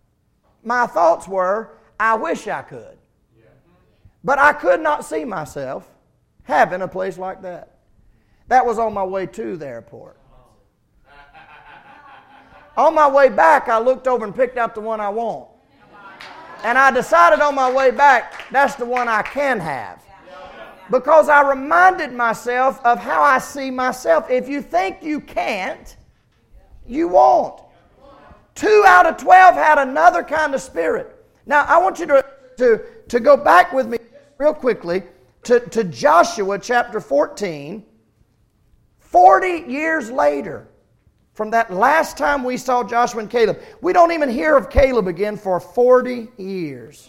my thoughts were, I wish I could. Yeah. But I could not see myself having a place like that. That was on my way to the airport. On my way back, I looked over and picked out the one I want. And I decided on my way back, that's the one I can have. Because I reminded myself of how I see myself. If you think you can't, you won't. Two out of twelve had another kind of spirit. Now, I want you to, to, to go back with me real quickly to, to Joshua chapter fourteen. forty years later, from that last time we saw Joshua and Caleb, we don't even hear of Caleb again for forty years.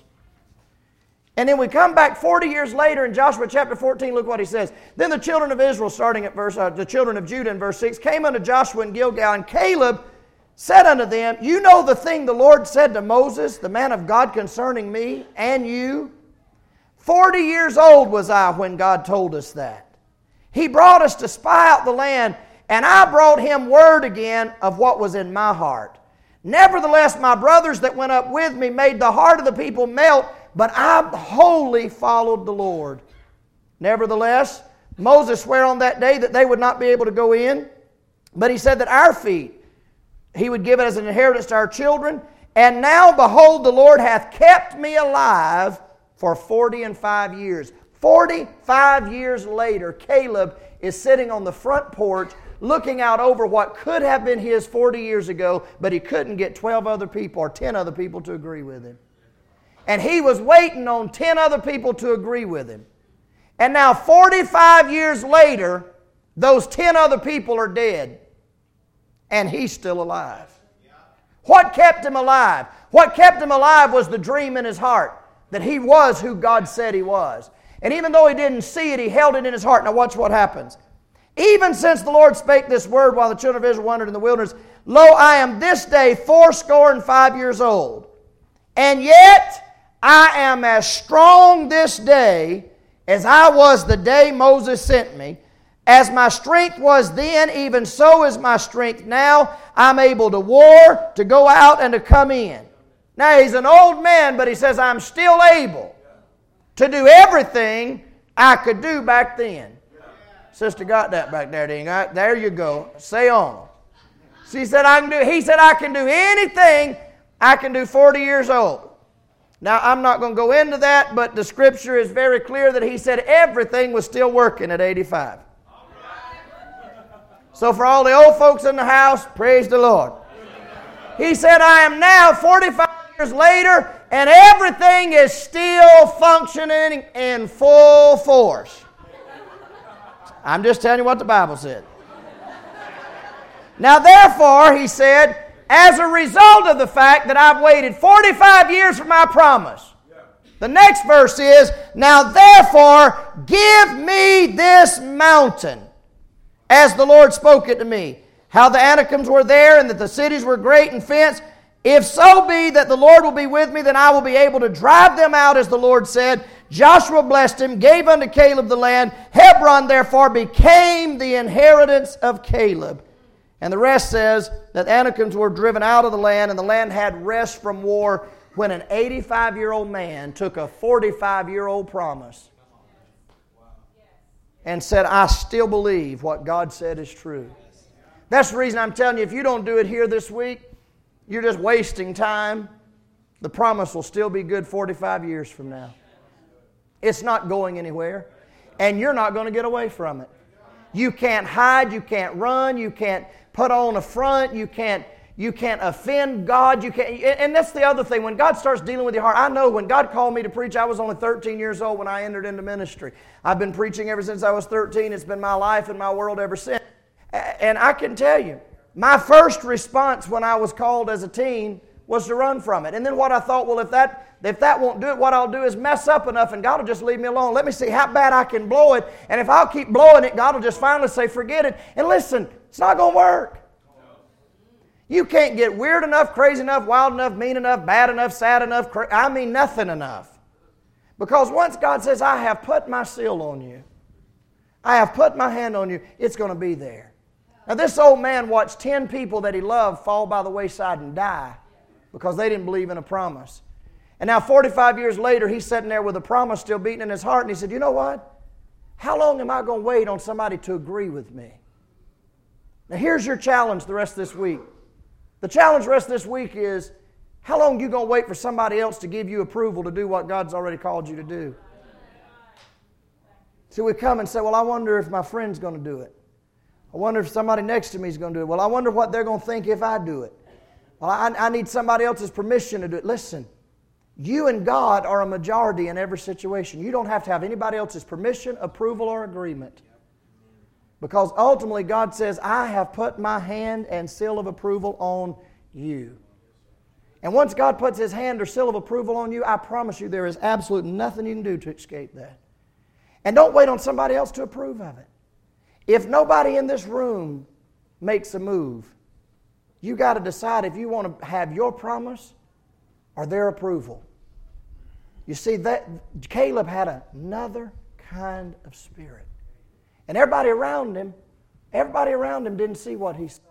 And then we come back forty years later in Joshua chapter fourteen, look what he says. Then the children of Israel, starting at verse, uh, the children of Judah in verse six, came unto Joshua in Gilgal, and Caleb said unto them, You know the thing the Lord said to Moses, the man of God, concerning me and you? Forty years old was I when God told us that. He brought us to spy out the land, and I brought him word again of what was in my heart. Nevertheless, my brothers that went up with me made the heart of the people melt, but I wholly followed the Lord. Nevertheless, Moses swore on that day that they would not be able to go in, but he said that our feet, he would give it as an inheritance to our children. And now, behold, the Lord hath kept me alive for forty and five years. Forty-five years later, Caleb is sitting on the front porch looking out over what could have been his forty years ago, but he couldn't get twelve other people or ten other people to agree with him. And he was waiting on ten other people to agree with him. And now forty-five years later, those ten other people are dead. And he's still alive. What kept him alive? What kept him alive was the dream in his heart, that he was who God said he was. And even though he didn't see it, he held it in his heart. Now watch what happens. Even since the Lord spake this word while the children of Israel wandered in the wilderness, lo, I am this day fourscore and five years old. And yet I am as strong this day as I was the day Moses sent me. As my strength was then, even so is my strength now. I'm able to war, to go out, and to come in. Now he's an old man, but he says, I'm still able to do everything I could do back then. Sister got that back there, didn't you? There you go. Say on. She said, I can do, he said, I can do anything I can do forty years old. Now, I'm not going to go into that, but the Scripture is very clear that he said everything was still working at eighty-five. So for all the old folks in the house, praise the Lord. He said, I am now forty-five years later, and everything is still functioning in full force. I'm just telling you what the Bible said. Now therefore, he said, as a result of the fact that I've waited forty-five years for my promise, the next verse is, now therefore, give me this mountain, as the Lord spoke it to me, how the Anakims were there and that the cities were great and fenced. If so be that the Lord will be with me, then I will be able to drive them out, as the Lord said. Joshua blessed him, gave unto Caleb the land. Hebron therefore became the inheritance of Caleb. And the rest says that the Anakims were driven out of the land, and the land had rest from war when an eighty-five-year-old man took a forty-five-year-old promise and said, I still believe what God said is true. That's the reason I'm telling you, if you don't do it here this week, you're just wasting time. The promise will still be good forty-five years from now. It's not going anywhere, and you're not going to get away from it. You can't hide, you can't run, you can't put on a front, you can't You can't offend God. You can't, and that's the other thing. When God starts dealing with your heart, I know when God called me to preach, I was only thirteen years old when I entered into ministry. I've been preaching ever since I was thirteen. It's been my life and my world ever since. And I can tell you, my first response when I was called as a teen was to run from it. And then what I thought, well, if that if that won't do it, what I'll do is mess up enough and God will just leave me alone. Let me see how bad I can blow it. And if I'll keep blowing it, God will just finally say, forget it. And listen, it's not going to work. You can't get weird enough, crazy enough, wild enough, mean enough, bad enough, sad enough, cra- I mean nothing enough. Because once God says, I have put my seal on you, I have put my hand on you, it's going to be there. Now this old man watched ten people that he loved fall by the wayside and die because they didn't believe in a promise. And now forty-five years later, he's sitting there with a promise still beating in his heart, and he said, you know what? How long am I going to wait on somebody to agree with me? Now here's your challenge the rest of this week. The challenge for us this week is, how long are you going to wait for somebody else to give you approval to do what God's already called you to do? So we come and say, well, I wonder if my friend's going to do it. I wonder if somebody next to me is going to do it. Well, I wonder what they're going to think if I do it. Well, I, I need somebody else's permission to do it. Listen, you and God are a majority in every situation. You don't have to have anybody else's permission, approval, or agreement. Because ultimately God says, I have put my hand and seal of approval on you. And once God puts His hand or seal of approval on you, I promise you there is absolutely nothing you can do to escape that. And don't wait on somebody else to approve of it. If nobody in this room makes a move, you got to decide if you want to have your promise or their approval. You see, that Caleb had another kind of spirit. And everybody around him, everybody around him didn't see what he saw.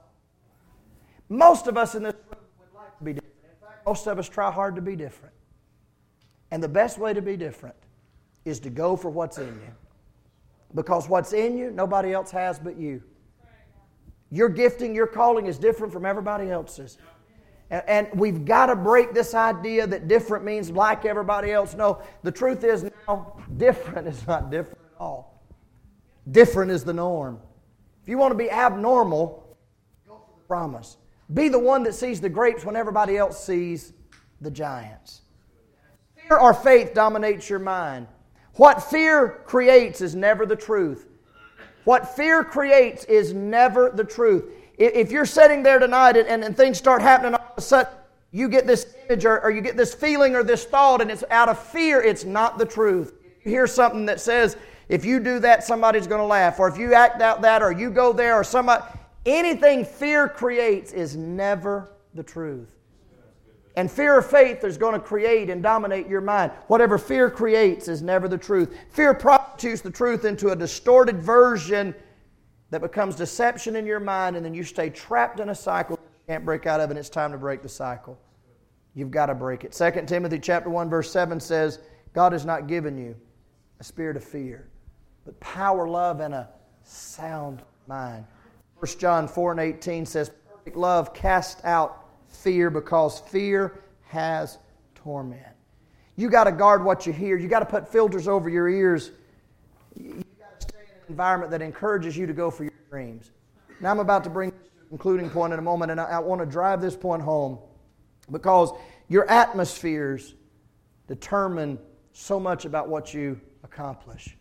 Most of us in this room would like to be different. In fact, most of us try hard to be different. And the best way to be different is to go for what's in you. Because what's in you, nobody else has but you. Your gifting, your calling is different from everybody else's. And, and we've got to break this idea that different means like everybody else. No, the truth is now, different is not different at all. Different is the norm. If you want to be abnormal, go for the promise. Be the one that sees the grapes when everybody else sees the giants. Fear or faith dominates your mind. What fear creates is never the truth. What fear creates is never the truth. If you're sitting there tonight and, and things start happening, all of a sudden you get this image or, or you get this feeling or this thought and it's out of fear, it's not the truth. You hear something that says, if you do that, somebody's going to laugh. Or if you act out that or you go there or somebody... Anything fear creates is never the truth. And fear or faith is going to create and dominate your mind. Whatever fear creates is never the truth. Fear prostitutes the truth into a distorted version that becomes deception in your mind, and then you stay trapped in a cycle that you can't break out of, and it's time to break the cycle. You've got to break it. Second Timothy chapter one verse seven says, God has not given you a spirit of fear, but power, love, and a sound mind. First John four and eighteen says, perfect love casts out fear, because fear has torment. You got to guard what you hear. You got to put filters over your ears. You got to stay in an environment that encourages you to go for your dreams. Now I'm about to bring this to a concluding point in a moment, and I, I want to drive this point home because your atmospheres determine so much about what you accomplish.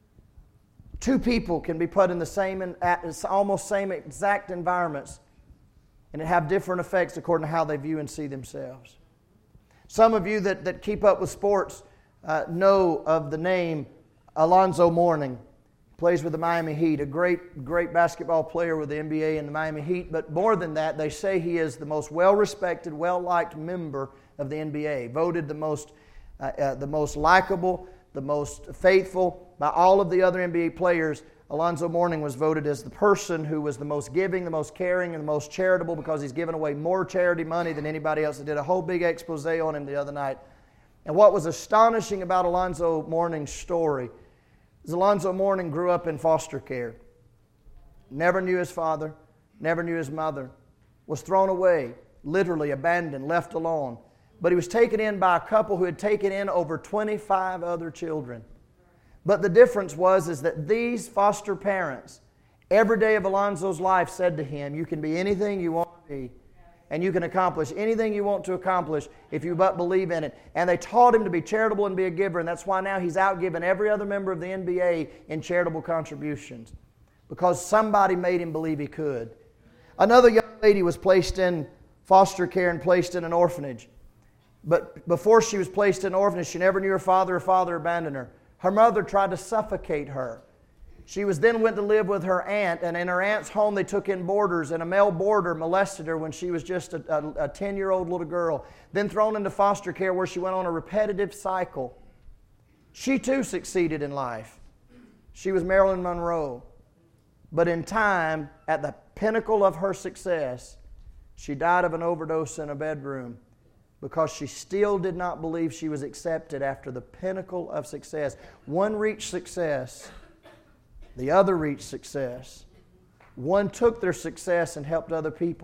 Two people can be put in the same, almost same exact environments, and it have different effects according to how they view and see themselves. Some of you that, that keep up with sports uh, know of the name Alonzo Mourning. He plays with the Miami Heat, a great, great basketball player with the N B A and the Miami Heat. But more than that, they say he is the most well-respected, well-liked member of the N B A, voted the most, uh, uh, the most likable, the most faithful by all of the other N B A players. Alonzo Mourning was voted as the person who was the most giving, the most caring, and the most charitable because he's given away more charity money than anybody else. I did a whole big expose on him the other night. And what was astonishing about Alonzo Mourning's story is Alonzo Mourning grew up in foster care. Never knew his father, never knew his mother, was thrown away, literally abandoned, left alone. But he was taken in by a couple who had taken in over twenty-five other children. But the difference was is that these foster parents, every day of Alonzo's life, said to him, you can be anything you want to be, and you can accomplish anything you want to accomplish if you but believe in it. And they taught him to be charitable and be a giver, and that's why now he's outgiven every other member of the N B A in charitable contributions, because somebody made him believe he could. Another young lady was placed in foster care and placed in an orphanage. But before she was placed in an orphanage, she never knew her father. Her father abandoned her. Her mother tried to suffocate her. She was then went to live with her aunt, and in her aunt's home they took in boarders, and a male boarder molested her when she was just a, a, a ten-year-old little girl. Then thrown into foster care where she went on a repetitive cycle. She too succeeded in life. She was Marilyn Monroe. But in time, at the pinnacle of her success, she died of an overdose in a bedroom, because she still did not believe she was accepted after the pinnacle of success. One reached success. The other reached success. One took their success and helped other people.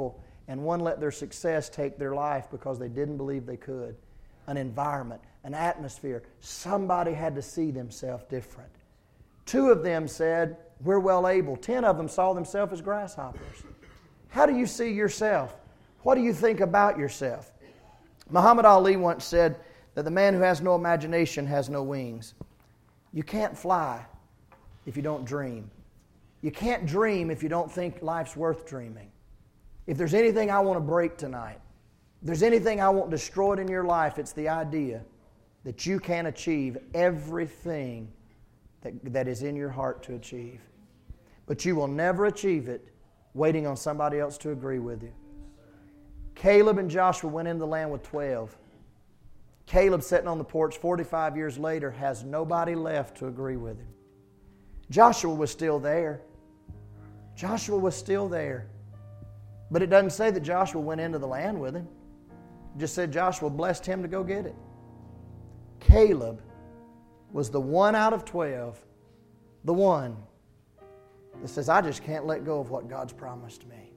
and one let their success take their life because they didn't believe they could. An environment, an atmosphere. Somebody had to see themselves different. Two of them said, we're well able. Ten of them saw themselves as grasshoppers. How do you see yourself? What do you think about yourself? Muhammad Ali once said that the man who has no imagination has no wings. You can't fly if you don't dream. You can't dream if you don't think life's worth dreaming. If there's anything I want to break tonight, if there's anything I want destroyed in your life, it's the idea that you can achieve everything that, that is in your heart to achieve. But you will never achieve it waiting on somebody else to agree with you. Caleb and Joshua went into the land with twelve. Caleb, sitting on the porch forty-five years later, has nobody left to agree with him. Joshua was still there. Joshua was still there. But it doesn't say that Joshua went into the land with him. It just said Joshua blessed him to go get it. Caleb was the one out of twelve, the one that says, I just can't let go of what God's promised me.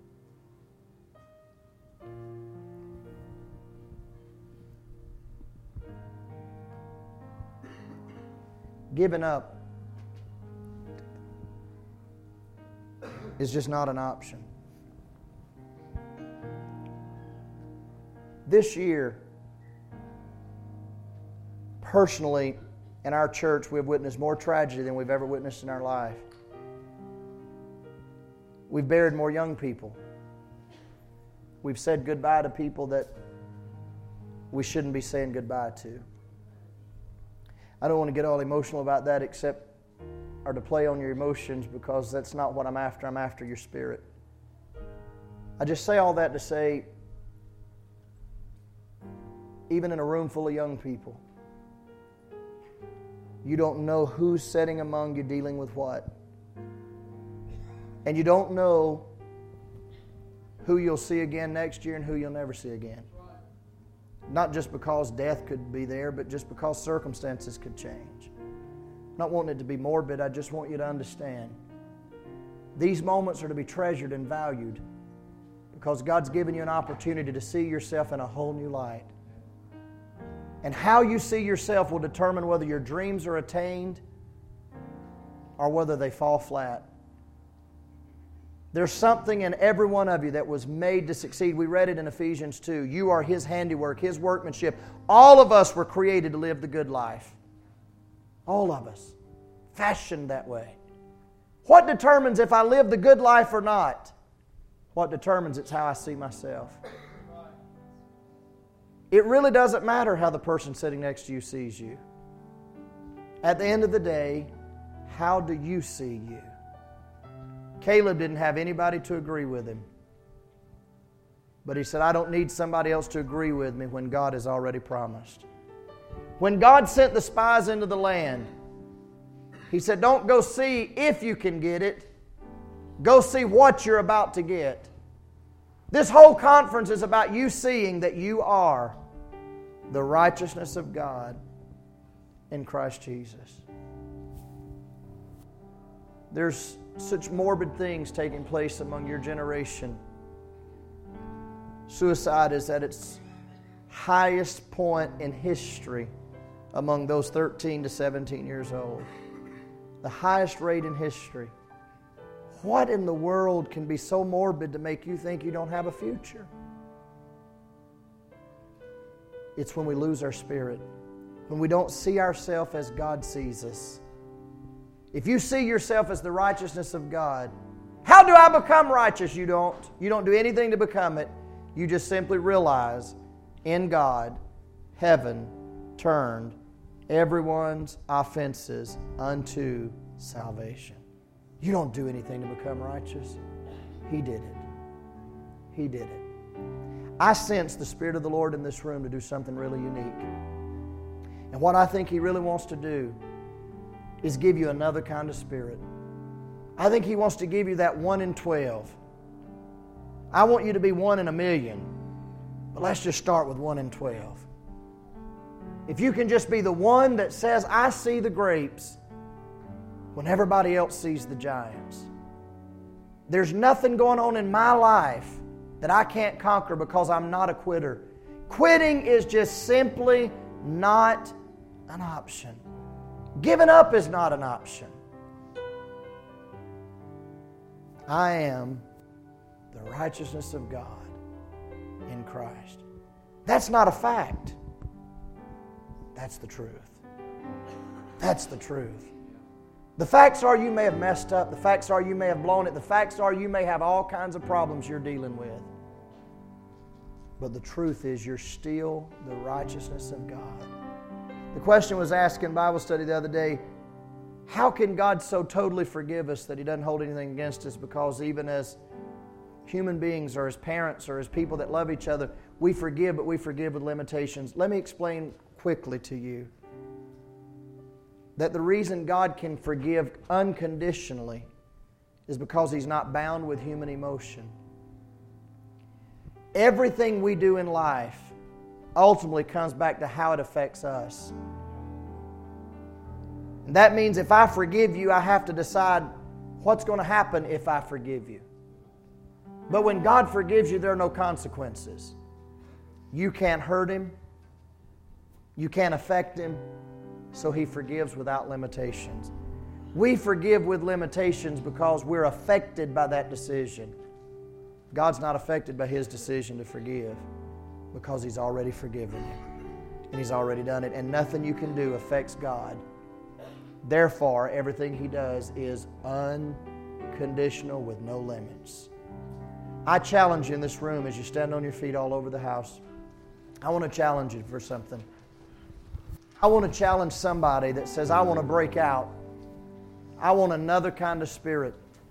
Giving up is just not an option. This year, personally, in our church, we've witnessed more tragedy than we've ever witnessed in our life. We've buried more young people. We've said goodbye to people that we shouldn't be saying goodbye to. I don't want to get all emotional about that except, or to play on your emotions, because that's not what I'm after. I'm after your spirit. I just say all that to say, even in a room full of young people, you don't know who's sitting among you dealing with what. And you don't know who you'll see again next year and who you'll never see again. Not just because death could be there, but just because circumstances could change. I'm not wanting it to be morbid, I just want you to understand. These moments are to be treasured and valued because God's given you an opportunity to see yourself in a whole new light. And how you see yourself will determine whether your dreams are attained or whether they fall flat. There's something in every one of you that was made to succeed. We read it in Ephesians two. You are His handiwork, His workmanship. All of us were created to live the good life. All of us. Fashioned that way. What determines if I live the good life or not? What determines it's how I see myself. It really doesn't matter how the person sitting next to you sees you. At the end of the day, how do you see you? Caleb didn't have anybody to agree with him. But he said, I don't need somebody else to agree with me when God has already promised. When God sent the spies into the land, He said, don't go see if you can get it. Go see what you're about to get. This whole conference is about you seeing that you are the righteousness of God in Christ Jesus. There's such morbid things taking place among your generation. Suicide is at its highest point in history among those thirteen to seventeen years old. The highest rate in history. What in the world can be so morbid to make you think you don't have a future? It's when we lose our spirit. When we don't see ourselves as God sees us. If you see yourself as the righteousness of God, how do I become righteous? You don't. You don't do anything to become it. You just simply realize in God, heaven turned everyone's offenses unto salvation. You don't do anything to become righteous. He did it. He did it. I sense the Spirit of the Lord in this room to do something really unique. And what I think He really wants to do is give you another kind of spirit. I think He wants to give you that one in twelve. I want you to be one in a million. But let's just start with one in twelve. If you can just be the one that says, I see the grapes when everybody else sees the giants. There's nothing going on in my life that I can't conquer because I'm not a quitter. Quitting is just simply not an option. Giving up is not an option. I am the righteousness of God in Christ. That's not a fact. That's the truth. That's the truth. The facts are you may have messed up. The facts are you may have blown it. The facts are you may have all kinds of problems you're dealing with. But the truth is you're still the righteousness of God. The question was asked in Bible study the other day, how can God so totally forgive us that He doesn't hold anything against us? Because even as human beings or as parents or as people that love each other, we forgive, but we forgive with limitations. Let me explain quickly to you that the reason God can forgive unconditionally is because He's not bound with human emotion. Everything we do in life ultimately comes back to how it affects us. And that means if I forgive you, I have to decide what's going to happen if I forgive you. But when God forgives you, there are no consequences. You can't hurt Him. You can't affect Him. So He forgives without limitations. We forgive with limitations because we're affected by that decision. God's not affected by His decision to forgive because He's already forgiven you. And He's already done it. And nothing you can do affects God. Therefore, everything He does is unconditional with no limits. I challenge you in this room as you stand on your feet all over the house. I want to challenge you for something. I want to challenge somebody that says, I want to break out. I want another kind of spirit.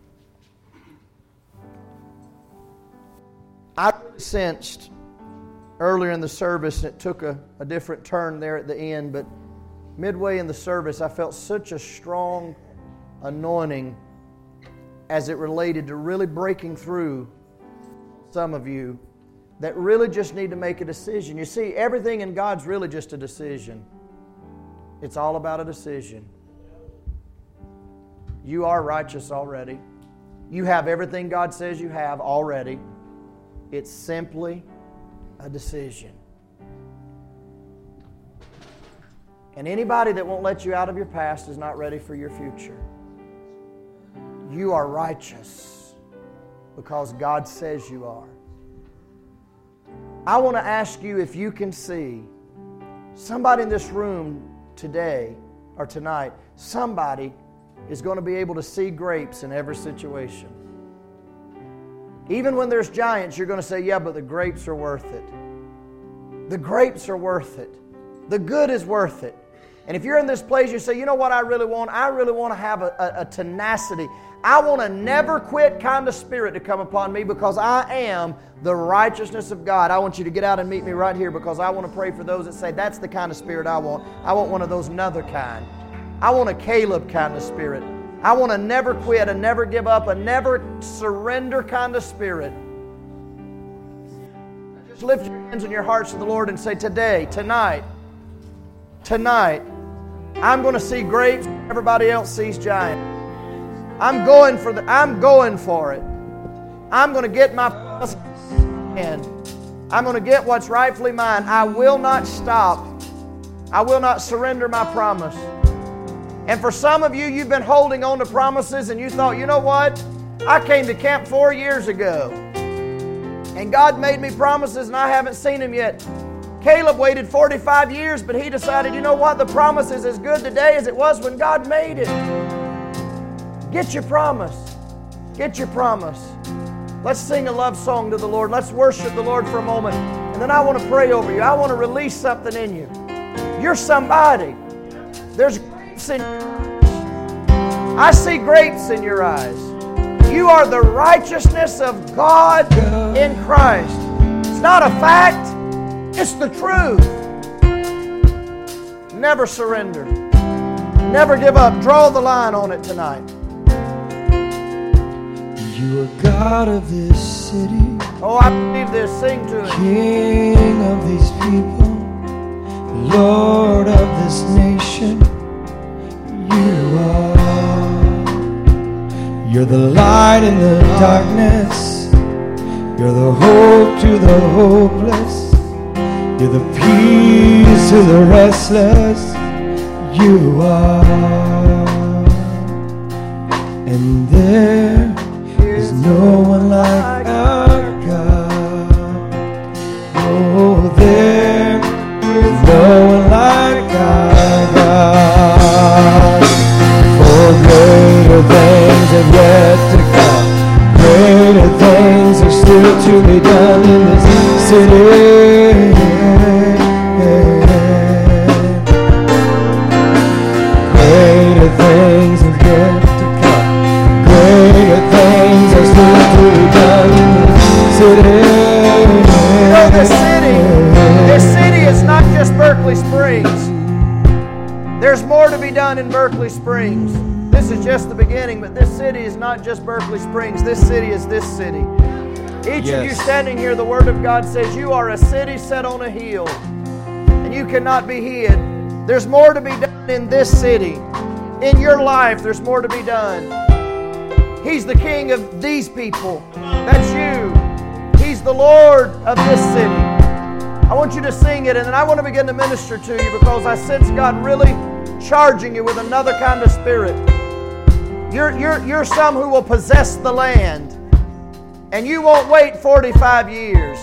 I sensed earlier in the service, and it took a, a different turn there at the end, but midway in the service, I felt such a strong anointing as it related to really breaking through some of you that really just need to make a decision. You see, everything in God's really just a decision. It's all about a decision. You are righteous already. You have everything God says you have already. It's simply a decision. And anybody that won't let you out of your past is not ready for your future. You are righteous because God says you are. I want to ask you if you can see somebody in this room today or tonight, somebody is going to be able to see grapes in every situation. Even when there's giants, you're going to say, yeah, but the grapes are worth it. The grapes are worth it. The good is worth it. And if you're in this place, you say, you know what I really want? I really want to have a, a, a tenacity. I want a never quit kind of spirit to come upon me because I am the righteousness of God. I want you to get out and meet me right here because I want to pray for those that say, that's the kind of spirit I want. I want one of those another kind. I want a Caleb kind of spirit. I want a never quit, a never give up, a never surrender kind of spirit. Just lift your hands and your hearts to the Lord and say, today, tonight, tonight, I'm going to see grapes. Everybody else sees giants. I'm going for the. I'm going for it. I'm going to get my hand. I'm going to get what's rightfully mine. I will not stop. I will not surrender my promise. And for some of you, you've been holding on to promises and you thought, you know what? I came to camp four years ago. And God made me promises and I haven't seen them yet. Caleb waited forty-five years, but he decided, you know what? The promise is as good today as it was when God made it. Get your promise. Get your promise. Let's sing a love song to the Lord. Let's worship the Lord for a moment. And then I want to pray over you. I want to release something in you. You're somebody. There's grapes in I see grapes in your eyes. You are the righteousness of God in Christ. It's not a fact. It's the truth. Never surrender. Never give up. Draw the line on it tonight.
You are God of this city.
Oh, I believe this. Sing to Him.
King of these people, Lord of this nation. You are. You're the light in the darkness. You're the hope to the hopeless. You're the peace to the restless. You are. And there is no one like our God. Oh, there is no one like our God. For greater things have yet to come. Greater things are still to be done in this city. Greater things have yet to come. Greater things are still to be done in this city.
You know, this city, this city is not just Berkeley Springs. There's more to be done in Berkeley Springs. This is just the beginning, but this city is not just Berkeley Springs. This city is this city. Each yes. of you standing here, the Word of God says you are a city set on a hill, and you cannot be hid. There's more to be done in this city. In your life, there's more to be done. He's the King of these people. That's you. He's the Lord of this city. I want you to sing it, and then I want to begin to minister to you because I sense God really charging you with another kind of spirit. You're, you're, you're some who will possess the land, and you won't wait forty-five years.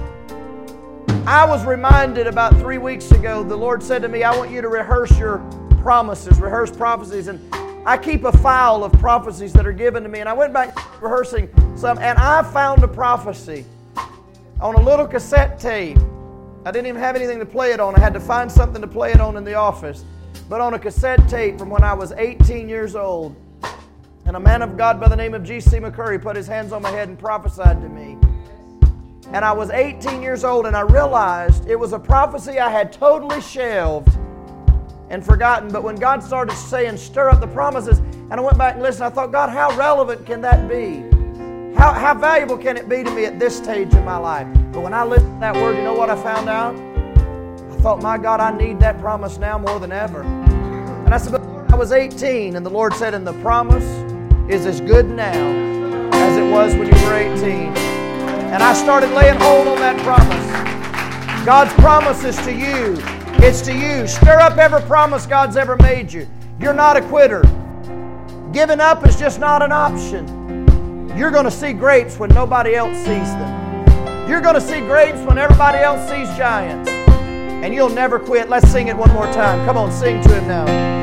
I was reminded about three weeks ago, the Lord said to me, I want you to rehearse your promises, rehearse prophecies. And I keep a file of prophecies that are given to me. And I went back rehearsing some, and I found a prophecy on a little cassette tape. I didn't even have anything to play it on. I had to find something to play it on in the office. But on a cassette tape from when I was eighteen years old. And a man of God by the name of G C McCurry put his hands on my head and prophesied to me. And I was eighteen years old, and I realized it was a prophecy I had totally shelved and forgotten. But when God started saying, stir up the promises, and I went back and listened, I thought, God, how relevant can that be? How, how valuable can it be to me at this stage in my life? But when I listened to that word, you know what I found out? I thought, my God, I need that promise now more than ever. And I said, but Lord, I was eighteen, and the Lord said, and the promise is as good now as it was when you were eighteen. And I started laying hold on that promise. God's promise is to you. It's to you. Stir up every promise God's ever made you. You're not a quitter. Giving up is just not an option. You're going to see grapes when nobody else sees them. You're going to see grapes when everybody else sees giants. And you'll never quit. Let's sing it one more time. Come on, sing to Him now.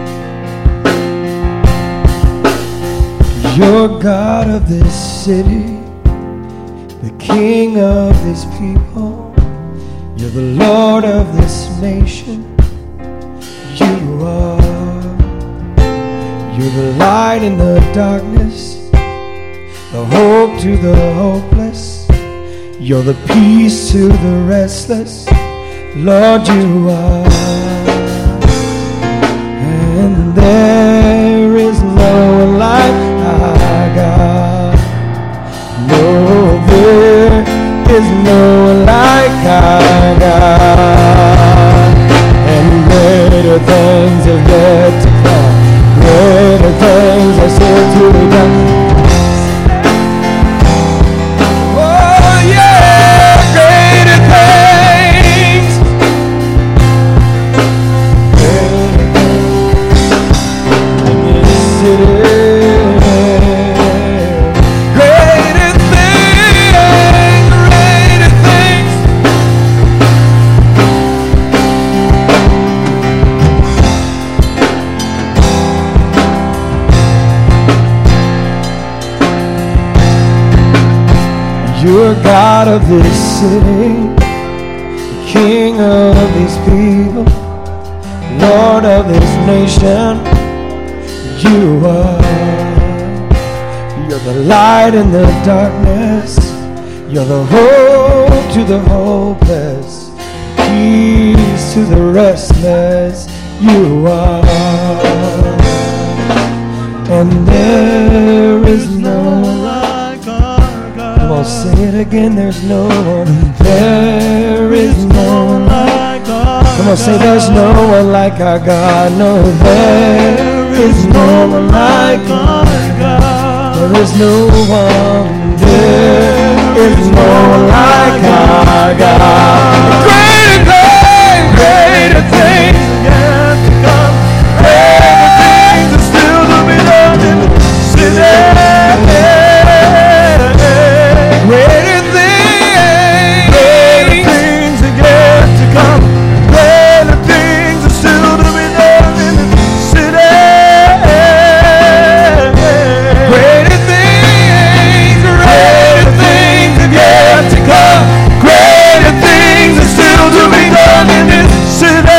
You're God of this city, the King of this people. You're the Lord of this nation. You are. You're the light in the darkness, the hope to the hopeless. You're the peace to the restless. Lord, you are. And there is no one like our God. No, there is no one like our God. And greater things are yet to come. Greater things are still to be done. Oh yeah, greater things. Greater things in this city. Greater things, greater things. You're God of this city, King of these people, Lord of this nation. You are. You're the light in the darkness. You're the hope to the hopeless, peace to the restless. You are. And there is no one like our God. Come on, say it again. There's no one. There is no one like our God. Come on, say there's no one like our God. No, there is no one like our God. There is no one. There is no one like our God. Greater things, greater things yet to come. Greater things are still to be done in the city. Greater things, greater things are yet to come. Greater things are still to be done in the city. Greater things, greater things are yet to come. Greater things are still to be done in this city.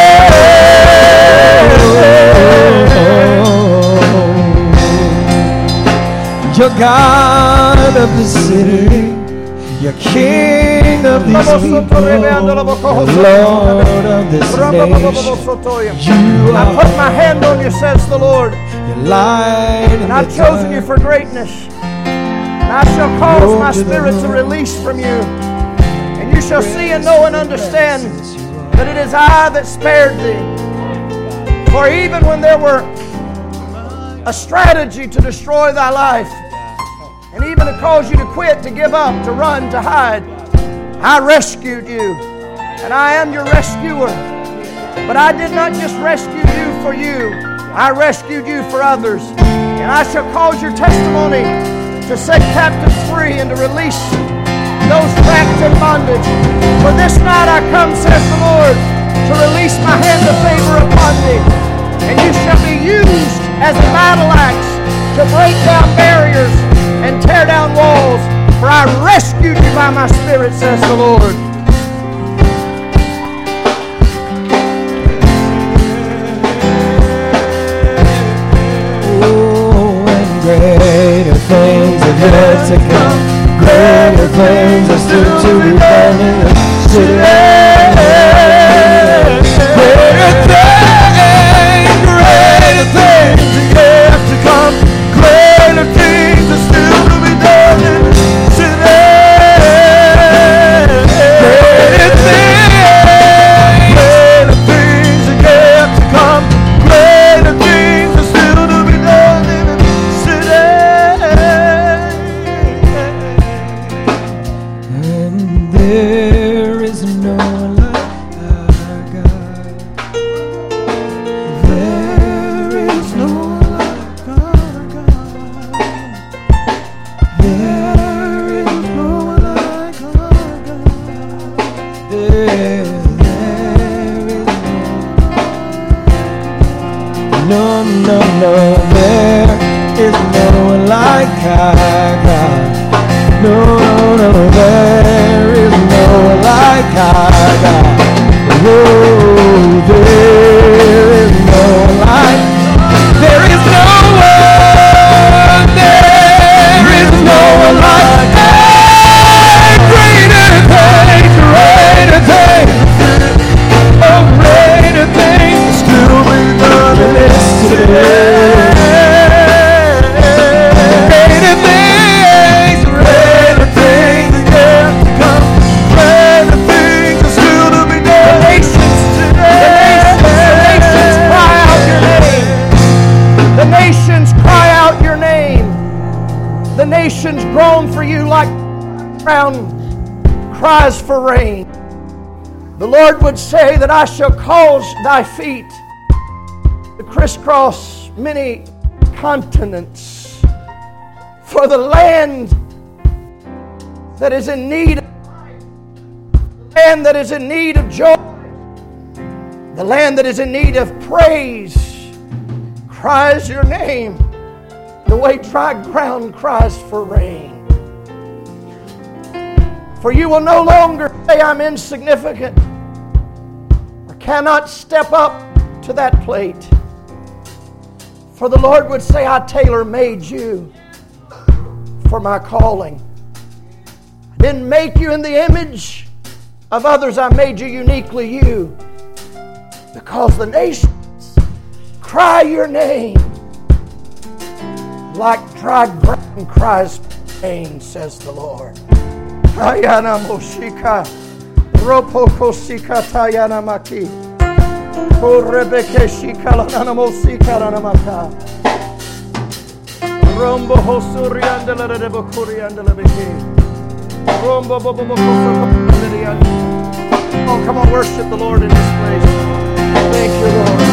You're God of the city, you're King of these people, Lord of this nation. You
I put my hand on you, says the Lord.
Your light
and I've chosen you for greatness. And I shall cause my spirit to release from you. And you shall see and know and understand that it is I that spared thee. For even when there were a strategy to destroy thy life, and even to cause you to quit, to give up, to run, to hide, I rescued you, and I am your rescuer. But I did not just rescue you for you, I rescued you for others. And I shall cause your testimony to set captives free and to release those trapped in bondage. For this night I come, says the Lord, to release my hand of favor upon thee. And you shall be used as a battle axe to break down barriers and tear down walls, for I rescued you by my Spirit, says the Lord.
Oh, and greater things are yet to come. Greater things are still to be done in the city. Greater things, greater things are yet to come. Greater things are still to be done in the city. Greater things, greater things are yet to come. Greater things are still to be done in the city. And there is no one like our God. There is no one like our God. There is no one like our God. There, there is no, no, no, there is no one like our God. No, no, no, there is no one like our God. Oh, there is no one like. There is no one. There is no one like. Greater things, greater things. Oh, greater things still be done in this city. Greater things, greater things yet to come. Greater things are still to be done. The nations,
the nations, the nations cry out your name. The nations cry out your name. The nations groan for you like ground cries for rain. The Lord would say that I shall cause thy feet to crisscross many continents. For the land that is in need of life, the land that is in need of joy, the land that is in need of praise, cries your name the way dry ground cries for rain. For you will no longer say I'm insignificant or cannot step up to that plate. For the Lord would say, I tailor-made you for my calling. I didn't make you in the image of others. I made you uniquely you. Because the nations cry your name like dry ground cries pain, says the Lord. Ayana Moshika Ropoko Sika Tayana Maki Rebeke Shikalanana Mosika Ranamata Rombo Hosuri and the Rebokuri and the Lebeke Oh, come on, worship the Lord in this place. Thank you, Lord.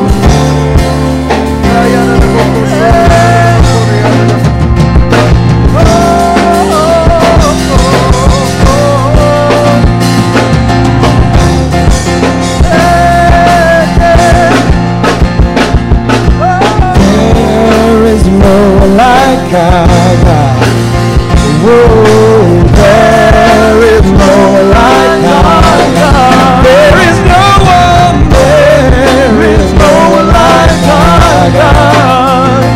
There is no one like our God. Whoa, there is no one like our God. There is no one, there is no one like our God.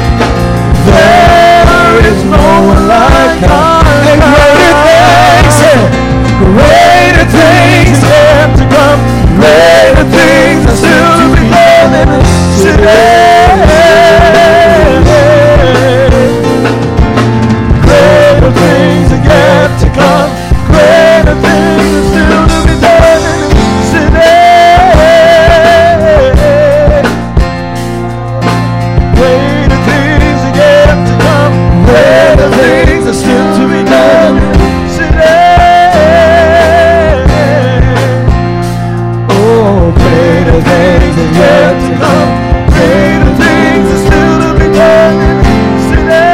There is no one like our God. And greater things, greater things have to come. Greater things are still to be done today. Greater things are yet to come. Greater things are still to be done today. Greater things are yet to come. Greater things are still to be done today. Oh, greater things are yet to come. Greater things are still to be done today.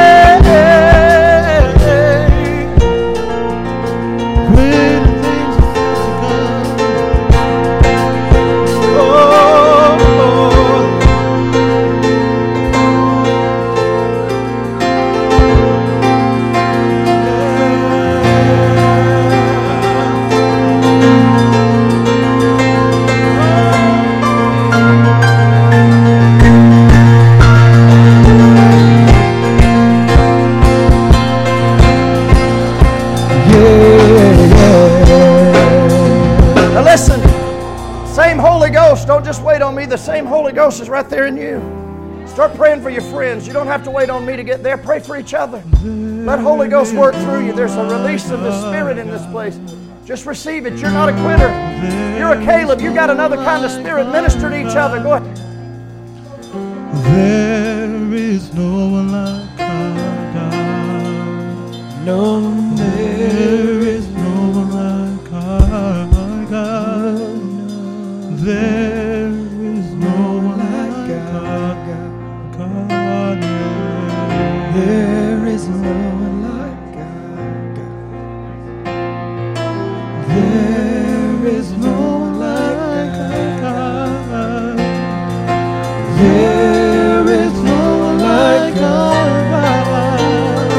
Don't just wait on me. The same Holy Ghost is right there in you. Start praying for your friends. You don't have to wait on me to get there. Pray for each other. Let Holy Ghost work through you. There's a release of the Spirit in this place. Just receive it. You're not a quitter. You're a Caleb. You got another kind of spirit. Minister to each other. Go ahead.
There is no one like our God. No, there is no one like our God. There is no one like our God. There is no one like our God. There is no one like our God. There is no one like our God.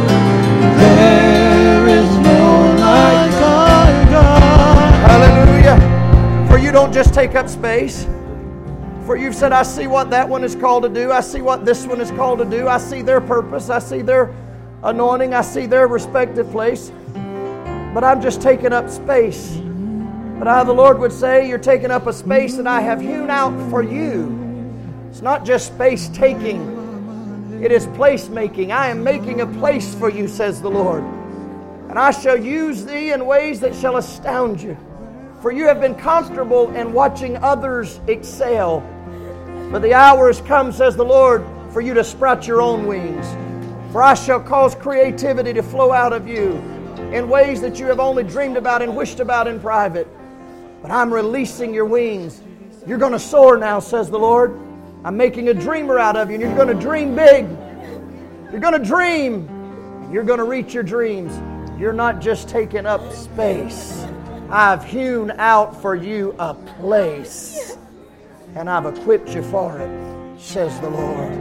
There is no one like our God.
Hallelujah. For you don't just take up space. For you've said, I see what that one is called to do. I see what this one is called to do. I see their purpose. I see their anointing. I see their respective place. But I'm just taking up space. But I, the Lord would say, you're taking up a space that I have hewn out for you. It's not just space taking. It is place making. I am making a place for you, says the Lord. And I shall use thee in ways that shall astound you. For you have been comfortable in watching others excel. But the hour has come, says the Lord, for you to sprout your own wings. For I shall cause creativity to flow out of you in ways that you have only dreamed about and wished about in private. But I'm releasing your wings. You're going to soar now, says the Lord. I'm making a dreamer out of you, and you're going to dream big. You're going to dream. You're going to reach your dreams. You're not just taking up space. I've hewn out for you a place, and I've equipped you for it, says the Lord.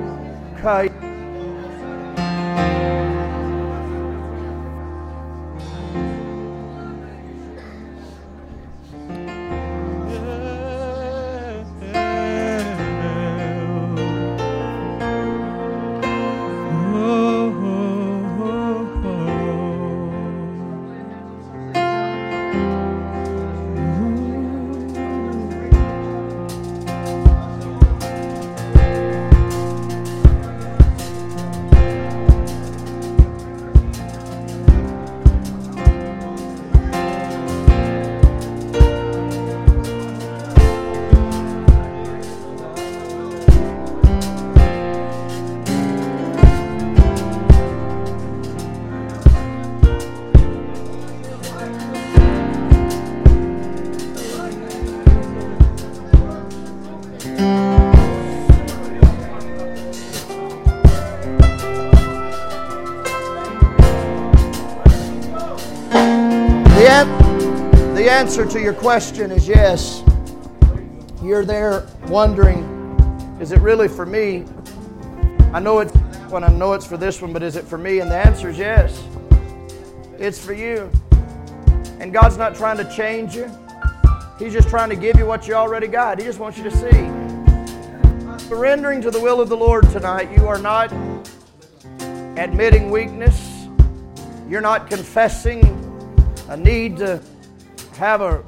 answer to your question is yes, you're there wondering, is it really for me? I know it's when I know it's for this one, but is it for me? And the answer is yes. It's for you. And God's not trying to change you. He's just trying to give you what you already got. He just wants you to see. Surrendering to the will of the Lord tonight, you are not admitting weakness. You're not confessing a need to have a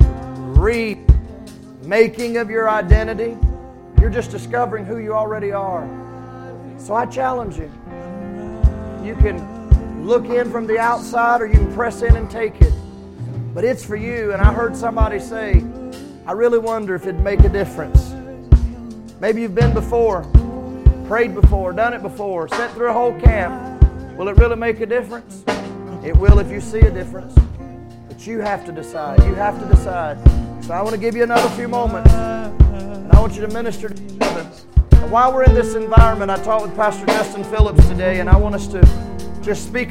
remaking of your identity. You're just discovering who you already are. So I challenge you. You can look in from the outside or you can press in and take it. But it's for you. And I heard somebody say, I really wonder if it'd make a difference. Maybe you've been before, prayed before, done it before, sat through a whole camp. Will it really make a difference? It will if you see a difference. But you have to decide. You have to decide. So I want to give you another few moments. And I want you to minister to each other. And while we're in this environment, I talked with Pastor Justin Phillips today, and I want us to just speak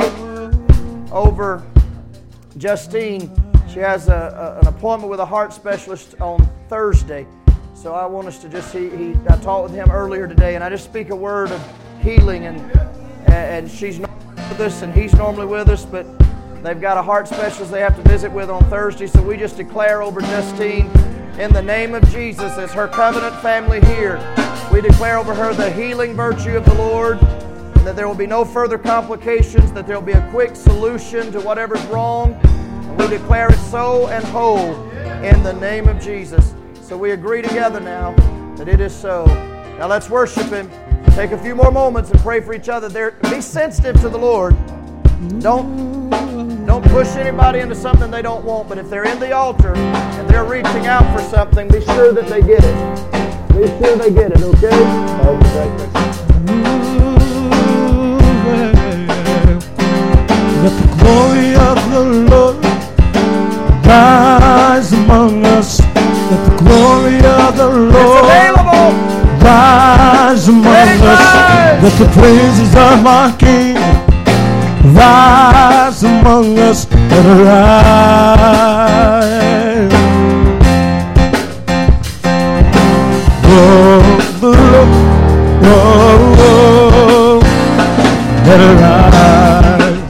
over Justine. She has a, a, an appointment with a heart specialist on Thursday. So I want us to just, he, he, I talked with him earlier today, and I just speak a word of healing. And, and she's not with us, and he's normally with us, but they've got a heart specialist they have to visit with on Thursday. So we just declare over Justine, in the name of Jesus, as her covenant family here, we declare over her the healing virtue of the Lord, and that there will be no further complications, that there will be a quick solution to whatever's wrong. And we declare it so and whole in the name of Jesus. So we agree together now that it is so. Now let's worship Him. Take a few more moments and pray for each other. There, be sensitive to the Lord. Don't, don't push anybody into something they don't want. But if they're in the altar and they're reaching out for something, be sure that they get it. Be sure they get it, okay?
Let the glory of the Lord rise among us. Let the glory of the Lord rise among us. Let the praises of our King rise among us. Let it rise. Whoa, whoa, whoa, whoa. Let it rise.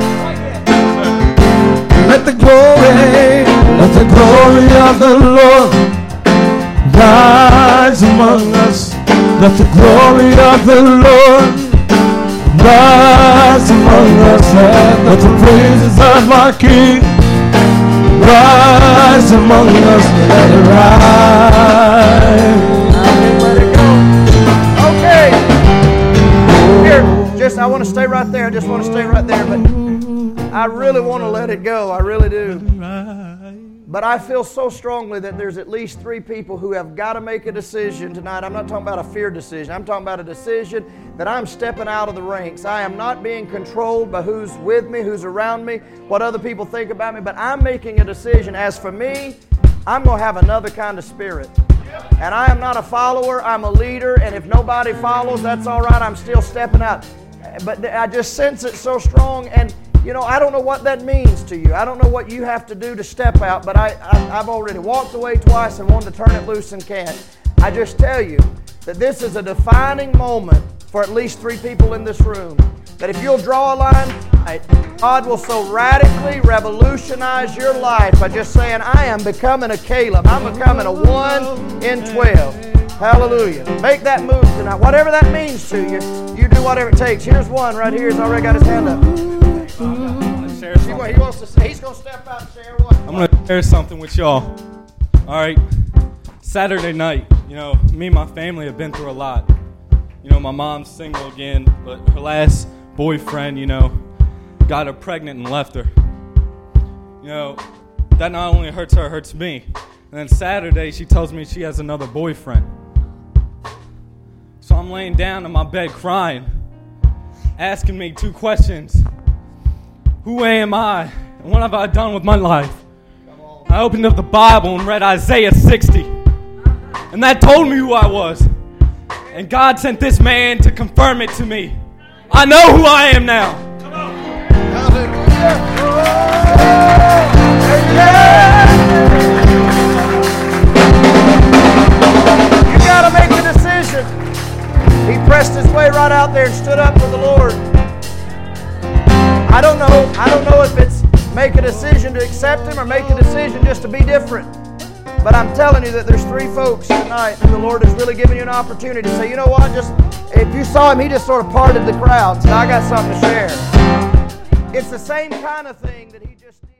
Let the glory, let the glory of the Lord rise among us. Let the glory of the Lord rise among us. And let the praises of our King rise among us. Let it rise.
Let it go. Okay. Here, just I want to stay right there. I just want to stay right there, but I really want to let it go. I really do. But I feel so strongly that there's at least three people who have got to make a decision tonight. I'm not talking about a fear decision. I'm talking about a decision that I'm stepping out of the ranks. I am not being controlled by who's with me, who's around me, what other people think about me, but I'm making a decision. As for me, I'm going to have another kind of spirit. And I am not a follower, I'm a leader, and if nobody follows, that's all right, I'm still stepping out. But I just sense it so strong, and you know, I don't know what that means to you. I don't know what you have to do to step out, but I, I, I've already walked away twice and wanted to turn it loose and can't. I just tell you that this is a defining moment for at least three people in this room. That if you'll draw a line, God will so radically revolutionize your life by just saying, I am becoming a Caleb. I'm becoming a one in twelve. Hallelujah. Make that move tonight. Whatever that means to you, you do whatever it takes. Here's one right here. He's already got his hand up.
Share
he wants to say, he's going to step out and share what?
I'm going to share something with y'all. All right. Saturday night, you know, me and my family have been through a lot. You know, my mom's single again, but her last boyfriend, you know, got her pregnant and left her. You know, that not only hurts her, it hurts me. And then Saturday, she tells me she has another boyfriend. So I'm laying down in my bed crying, asking me two questions. Who am I? And what have I done with my life? I opened up the Bible and read Isaiah sixty. And that told me who I was. And God sent this man to confirm it to me. I know who I am now. Come on. Hallelujah.
accept Him or make a decision just to be different. But I'm telling you that there's three folks tonight that the Lord has really given you an opportunity to say, you know what, just if you saw Him, He just sort of parted the crowd and said, I got something to share. It's the same kind of thing that He just did.